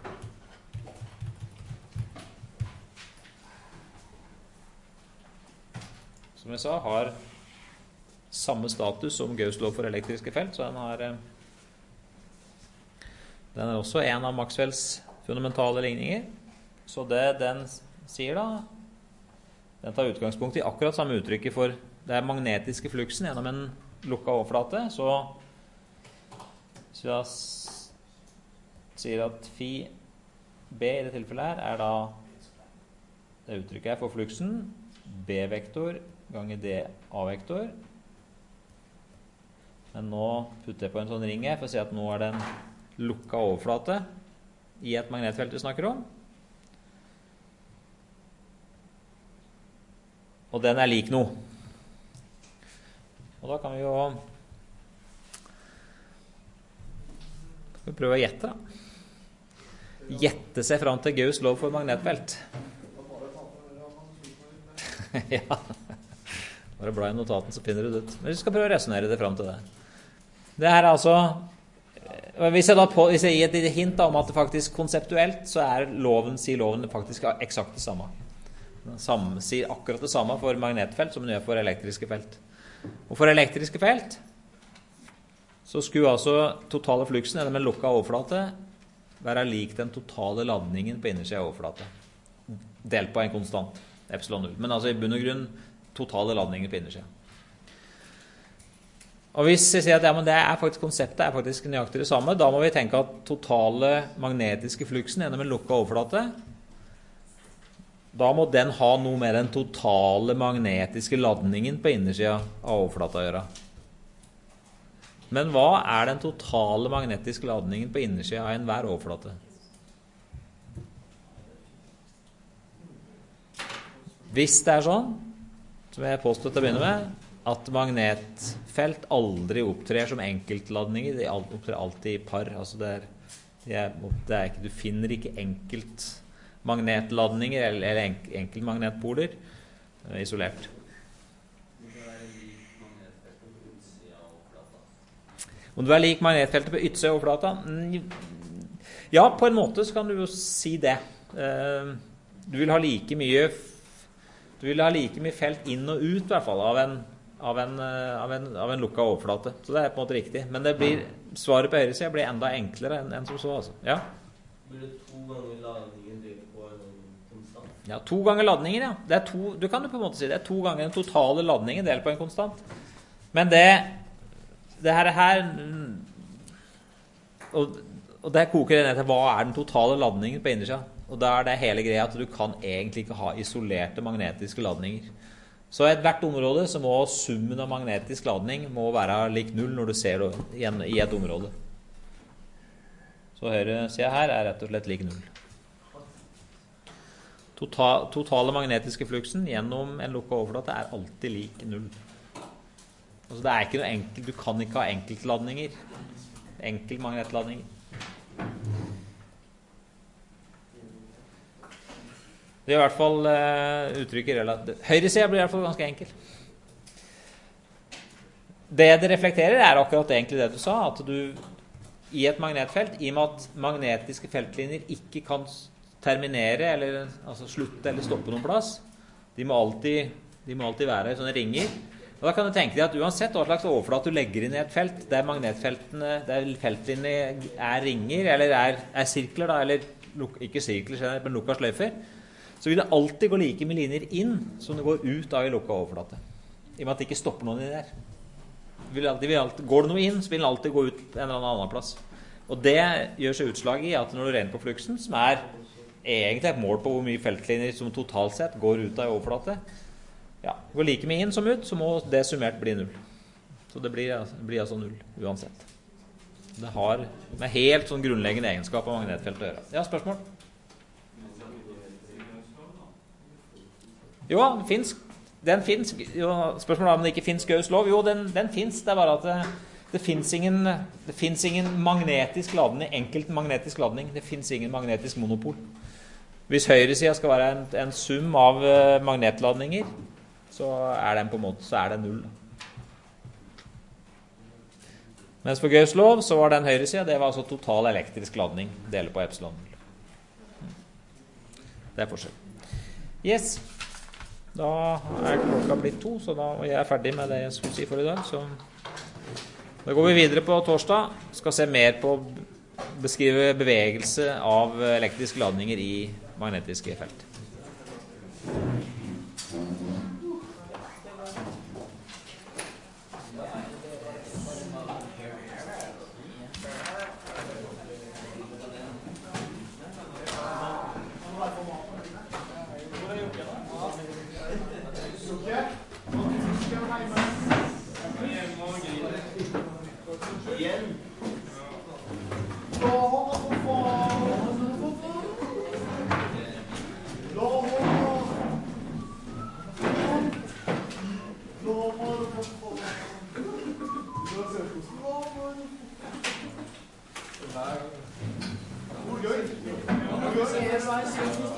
Speaker 3: Som jeg sa, har samme status som Gauss' lov for elektriske felt, så den har den er også en av Maxwells fundamentale ligninger. Så det den sier da, den tar utgangspunkt i akkurat samme uttrykket for det er magnetiske fluksen gjennom en lukket overflate, så, så jeg sier at phi B i det tilfellet her er da det uttrykket her for fluksen B-vektor ganger dA-vektor. Men nå putter jeg på en sånn ring her for å si at nå er det en lukket overflate i et magnetfelt vi snakker om. Og den er lik noe. Og da kan vi jo skal vi prøve å gjette da. Gjette seg fram til Gauss' lov for magnetfelt. Ja. Bare bla i notaten så finner du det ut. Men vi skal prøve å resonere det fram til det. Det her er altså, hvis jeg, da på, hvis jeg gir et hint om at det faktisk konseptuelt så er loven, sier loven faktisk eksakt det samme. Samme, sier akkurat det samme for magnetfelt som den gjør for elektriske felt. Og for elektriske felt så skulle altså totale fluksen gjennom en lukket overflate være lik den totale ladningen på innersiden av overflate. Delt på en konstant, epsilon null. Men altså i bunn og grunn totale ladninger på innersiden. Og hvis jeg sier at ja, men det er faktisk, konseptet er faktisk nøyaktig det samme, da må vi tenke at totale magnetiske fluksen gjennom en lukket overflate, da må den ha noe med den totale magnetiske ladningen på innersiden av overflata å gjøre. Men hva er den totale magnetiske ladningen på innersiden av enhver overflate? Hvis det er sånn, som jeg påstår til å begynne med, at magnetfelt aldri opptrer som enkeltladninger, de opptrer alltid i par. Altså det er, det er, det er ikke, du finner ikke enkelt magnetladninger eller, eller enk, enkeltmagnetpoler uh, isolert. Om du er lik magnetfeltet på ytsida av overflata? Ja, på en måte så kan du jo si det. Uh, du vil ha like mye du vil ha like mye felt inn og ut i hvert fall av en, av en, eh, av en, av en lukka overflate. Så det er på en måte riktig. Men det blir, svaret på høyre siden blir enda enklere enn, enn som så. Altså. Ja?
Speaker 2: Blir det to ganger ladningen delt på en konstant?
Speaker 3: Ja, to ganger ladningen, ja. Det er to, du kan jo på en måte si det er to ganger den totale ladningen delt på en konstant. Men det, det her, her og, og det koker det ned til hva er den totale ladningen på innersiden. Og da er det hele greia at du kan egentlig ikke ha isolerte magnetiske ladninger. Så i ethvert område så må summen av magnetisk ladning må være lik null når du ser det igjen i et område. Så høyre siden her er rett og slett lik null. Total, totale magnetiske fluksen gjennom en lukket overflate er alltid lik null. Altså det er ikke noe enkelt, du kan ikke ha enkeltladninger. Enkeltmagnetladninger. Det er i hvert fall uh, uttrykket relativt. Høyre siden blir i hvert fall ganske enkel. Det det reflekterer er akkurat egentlig det du sa, at du i et magnetfelt, i og med at magnetiske feltlinjer ikke kan terminere, eller altså slutte eller stoppe noen plass, de må alltid, de må alltid være i sånne ringer. Og da kan du tenke deg at uansett hva slags overflate du legger inn i et felt, der magnetfeltene, der feltlinjene er ringer, eller er, er sirkler da, eller ikke sirkler, men lukka sløyfer, så vil det alltid gå like med linjer inn som det går ut av i lukka overflate. I og med at det ikke stopper noen i der. Vil alltid, vil alltid, går det noe inn, så vil den alltid gå ut en eller annen plass. Og det gjør seg utslag i at når du regner på fluksen, som er egentlig et mål på hvor mye feltlinjer som totalt sett går ut av i overflate, ja, går like mye inn som ut, så må det summert bli null. Så det blir, det blir altså null uansett. Det har med helt sånn grunnleggende egenskap av magnetfelt å gjøre. Ja, spørsmål? Jo, den finnes, den finnes jo, spørsmålet er om det ikke finnes Gauss lov. Jo, den, den finnes, det er bare at det, det finnes ingen, det finnes ingen magnetisk ladning, enkelt magnetisk ladning. Det finnes ingen magnetisk monopol. Hvis høyresiden skal være en, en sum av uh, magnetladninger, så er den på en måte, så er det null. Mens for Gauss lov, så var den høyresiden, det var altså total elektrisk ladning, deler på epsilon. Det er forskjell. Yes. Da er klokka blitt to, så da er jeg ferdig med det jeg skulle si for i dag. Så da går vi videre på torsdag. Skal se mer på beskrive bevegelse av elektriske ladninger i magnetiske felt.
Speaker 5: Hvor gøy? Hvor gøy?